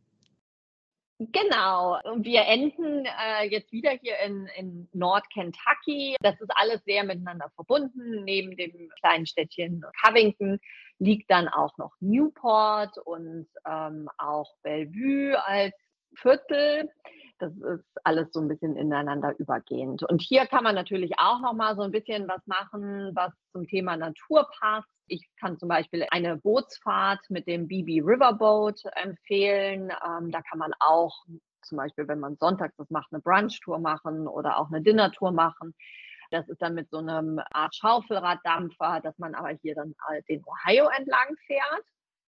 Genau. Und wir enden äh, jetzt wieder hier in, in Nord-Kentucky. Das ist alles sehr miteinander verbunden. Neben dem kleinen Städtchen Covington liegt dann auch noch Newport und ähm, auch Bellevue als Viertel. Das ist alles so ein bisschen ineinander übergehend. Und hier kann man natürlich auch noch mal so ein bisschen was machen, was zum Thema Natur passt. Ich kann zum Beispiel eine Bootsfahrt mit dem B B Riverboat empfehlen. Ähm, da kann man auch zum Beispiel, wenn man sonntags das macht, eine Brunch-Tour machen oder auch eine Dinner-Tour machen. Das ist dann mit so einem Art Schaufelraddampfer, dass man aber hier dann den Ohio entlang fährt.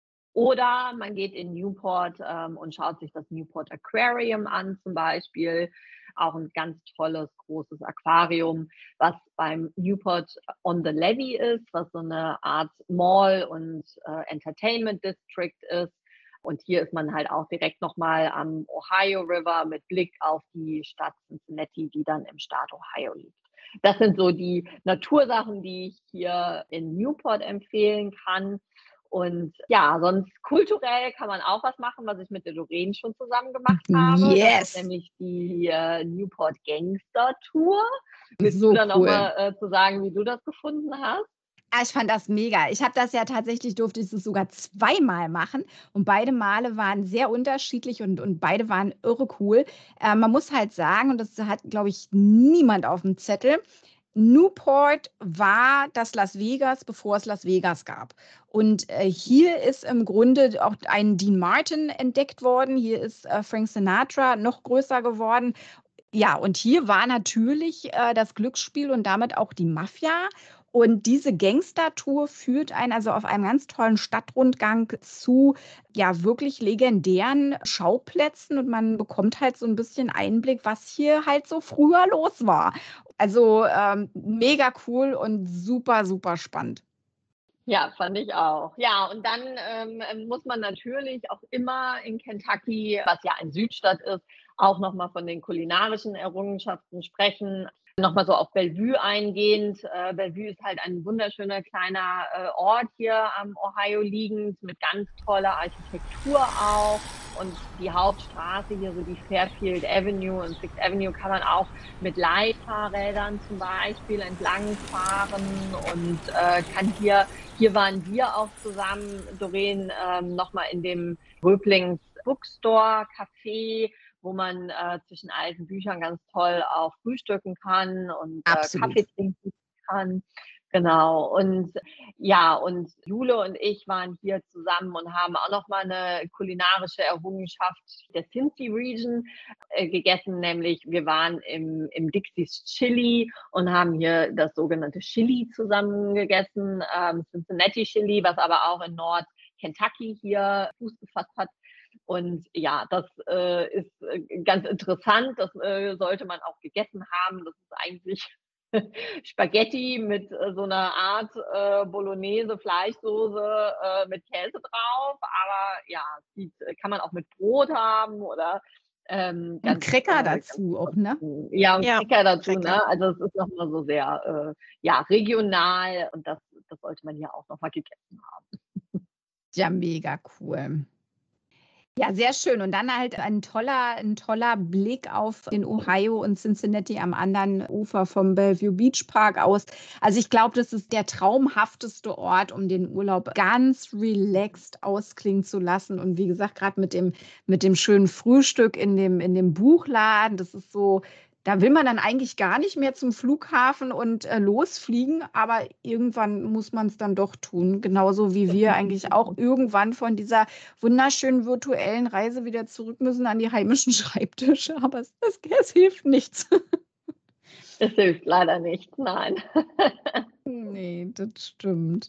Oder man geht in Newport ähm, und schaut sich das Newport Aquarium an zum Beispiel. Auch ein ganz tolles, großes Aquarium, was beim Newport on the Levee ist, was so eine Art Mall und äh, Entertainment District ist. Und hier ist man halt auch direkt nochmal am Ohio River mit Blick auf die Stadt Cincinnati, die dann im Staat Ohio liegt. Das sind so die Natursachen, die ich hier in Newport empfehlen kann. Und ja, sonst kulturell kann man auch was machen, was ich mit der Doreen schon zusammen gemacht habe. Yes. Das ist nämlich die äh, Newport Gangster Tour. Willst So du dann cool. auch mal äh, zu sagen, wie du das gefunden hast? Ah, ich fand das mega. Ich habe das ja tatsächlich, durfte ich es sogar zweimal machen und beide Male waren sehr unterschiedlich und, und beide waren irre cool. Äh, man muss halt sagen, und das hat, glaube ich, niemand auf dem Zettel, Newport war das Las Vegas, bevor es Las Vegas gab. Und äh, hier ist im Grunde auch ein Dean Martin entdeckt worden. Hier ist äh, Frank Sinatra noch größer geworden. Ja, und hier war natürlich äh, das Glücksspiel und damit auch die Mafia. Und diese Gangster-Tour führt einen also auf einem ganz tollen Stadtrundgang zu ja wirklich legendären Schauplätzen und man bekommt halt so ein bisschen Einblick, was hier halt so früher los war. Also ähm, mega cool und super, super spannend. Ja, fand ich auch. Ja, und dann ähm, muss man natürlich auch immer in Kentucky, was ja ein Südstaat ist, auch nochmal von den kulinarischen Errungenschaften sprechen. Nochmal so auf Bellevue eingehend. Äh, Bellevue ist halt ein wunderschöner kleiner äh, Ort hier am Ohio liegend mit ganz toller Architektur auch. Und die Hauptstraße hier, so die Fairfield Avenue und Sixth Avenue, kann man auch mit Leihfahrrädern zum Beispiel entlangfahren und äh, kann hier, hier waren wir auch zusammen, Doreen, ähm, nochmal in dem Röblings Bookstore Café, wo man äh, zwischen alten Büchern ganz toll auch frühstücken kann und äh, Kaffee trinken kann. Genau. Und ja, und Jule und ich waren hier zusammen und haben auch noch mal eine kulinarische Errungenschaft der Cincy Region äh, gegessen, nämlich wir waren im, im Dixie's Chili und haben hier das sogenannte Chili zusammen gegessen, ähm, Cincinnati Chili, was aber auch in Nord Kentucky hier Fuß gefasst hat. Und ja, das äh, ist äh, ganz interessant. Das äh, sollte man auch gegessen haben. Das ist eigentlich Spaghetti mit äh, so einer Art äh, Bolognese, Fleischsoße äh, mit Käse drauf. Aber ja, die kann man auch mit Brot haben oder ähm, Und Cracker äh, dazu auch, ne? Ja, und Ja, Cracker dazu, Cracker. ne? Also es ist nochmal so sehr äh, ja, regional und das, das sollte man hier auch nochmal gegessen haben. Ja, mega cool. Ja, sehr schön. Und dann halt ein toller, ein toller Blick auf den Ohio und Cincinnati am anderen Ufer vom Bellevue Beach Park aus. Also ich glaube, das ist der traumhafteste Ort, um den Urlaub ganz relaxed ausklingen zu lassen. Und wie gesagt, gerade mit dem, mit dem schönen Frühstück in dem, in dem Buchladen, das ist so, da will man dann eigentlich gar nicht mehr zum Flughafen und äh, losfliegen, aber irgendwann muss man es dann doch tun. Genauso wie wir eigentlich auch irgendwann von dieser wunderschönen virtuellen Reise wieder zurück müssen an die heimischen Schreibtische. Aber es, es, es hilft nichts. Es hilft leider nicht, nein. Nee, das stimmt.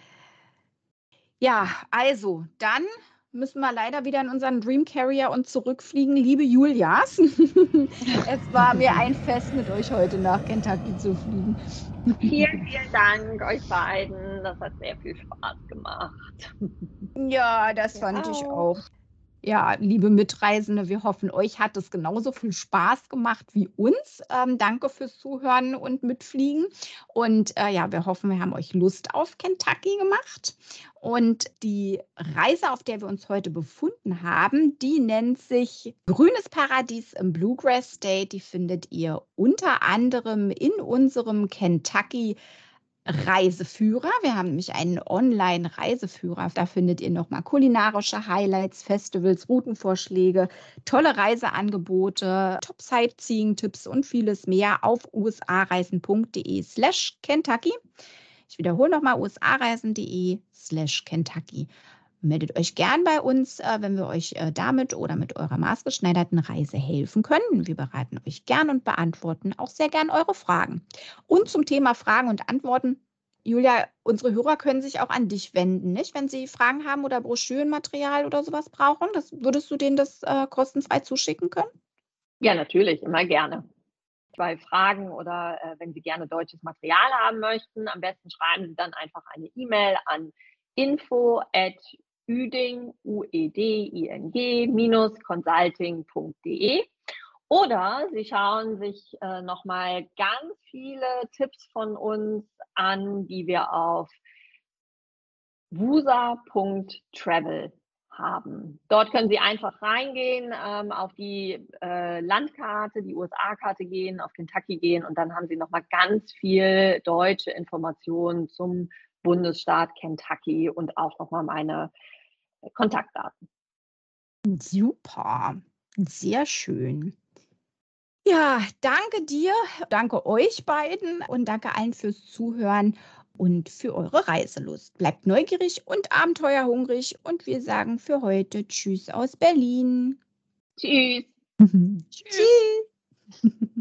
Ja, also dann müssen wir leider wieder in unseren Dream Carrier und zurückfliegen. Liebe Julias, es war mir ein Fest, mit euch heute nach Kentucky zu fliegen. Vielen, vielen Dank euch beiden. Das hat sehr viel Spaß gemacht. Ja, das fand ich auch. Ja, liebe Mitreisende, wir hoffen, euch hat es genauso viel Spaß gemacht wie uns. Ähm, danke fürs Zuhören und Mitfliegen. Und äh, ja, wir hoffen, wir haben euch Lust auf Kentucky gemacht. Und die Reise, auf der wir uns heute befunden haben, die nennt sich Grünes Paradies im Bluegrass State. Die findet ihr unter anderem in unserem Kentucky Reiseführer. Wir haben nämlich einen Online-Reiseführer. Da findet ihr nochmal kulinarische Highlights, Festivals, Routenvorschläge, tolle Reiseangebote, Top-Sightseeing-Tipps und vieles mehr auf usareisen.de slash Kentucky. Ich wiederhole nochmal usareisen.de slash Kentucky. Meldet euch gern bei uns, wenn wir euch damit oder mit eurer maßgeschneiderten Reise helfen können. Wir beraten euch gern und beantworten auch sehr gern eure Fragen. Und zum Thema Fragen und Antworten, Julia, unsere Hörer können sich auch an dich wenden, nicht? Wenn sie Fragen haben oder Broschürenmaterial oder sowas brauchen, das, würdest du denen das äh, kostenfrei zuschicken können? Ja, natürlich, immer gerne. Bei Fragen oder äh, wenn Sie gerne deutsches Material haben möchten, am besten schreiben Sie dann einfach eine E-Mail an info at uding, U E D I N G, minus consulting punkt de. Oder Sie schauen sich äh, nochmal ganz viele Tipps von uns an, die wir auf wusa punkt travel haben. Dort können Sie einfach reingehen, ähm, auf die äh, Landkarte, die U S A-Karte gehen, auf Kentucky gehen und dann haben Sie nochmal ganz viel deutsche Informationen zum Bundesstaat Kentucky und auch nochmal meine Kontaktdaten. Super, sehr schön. Ja, danke dir, danke euch beiden und danke allen fürs Zuhören und für eure Reiselust. Bleibt neugierig und abenteuerhungrig und wir sagen für heute Tschüss aus Berlin. Tschüss. Tschüss.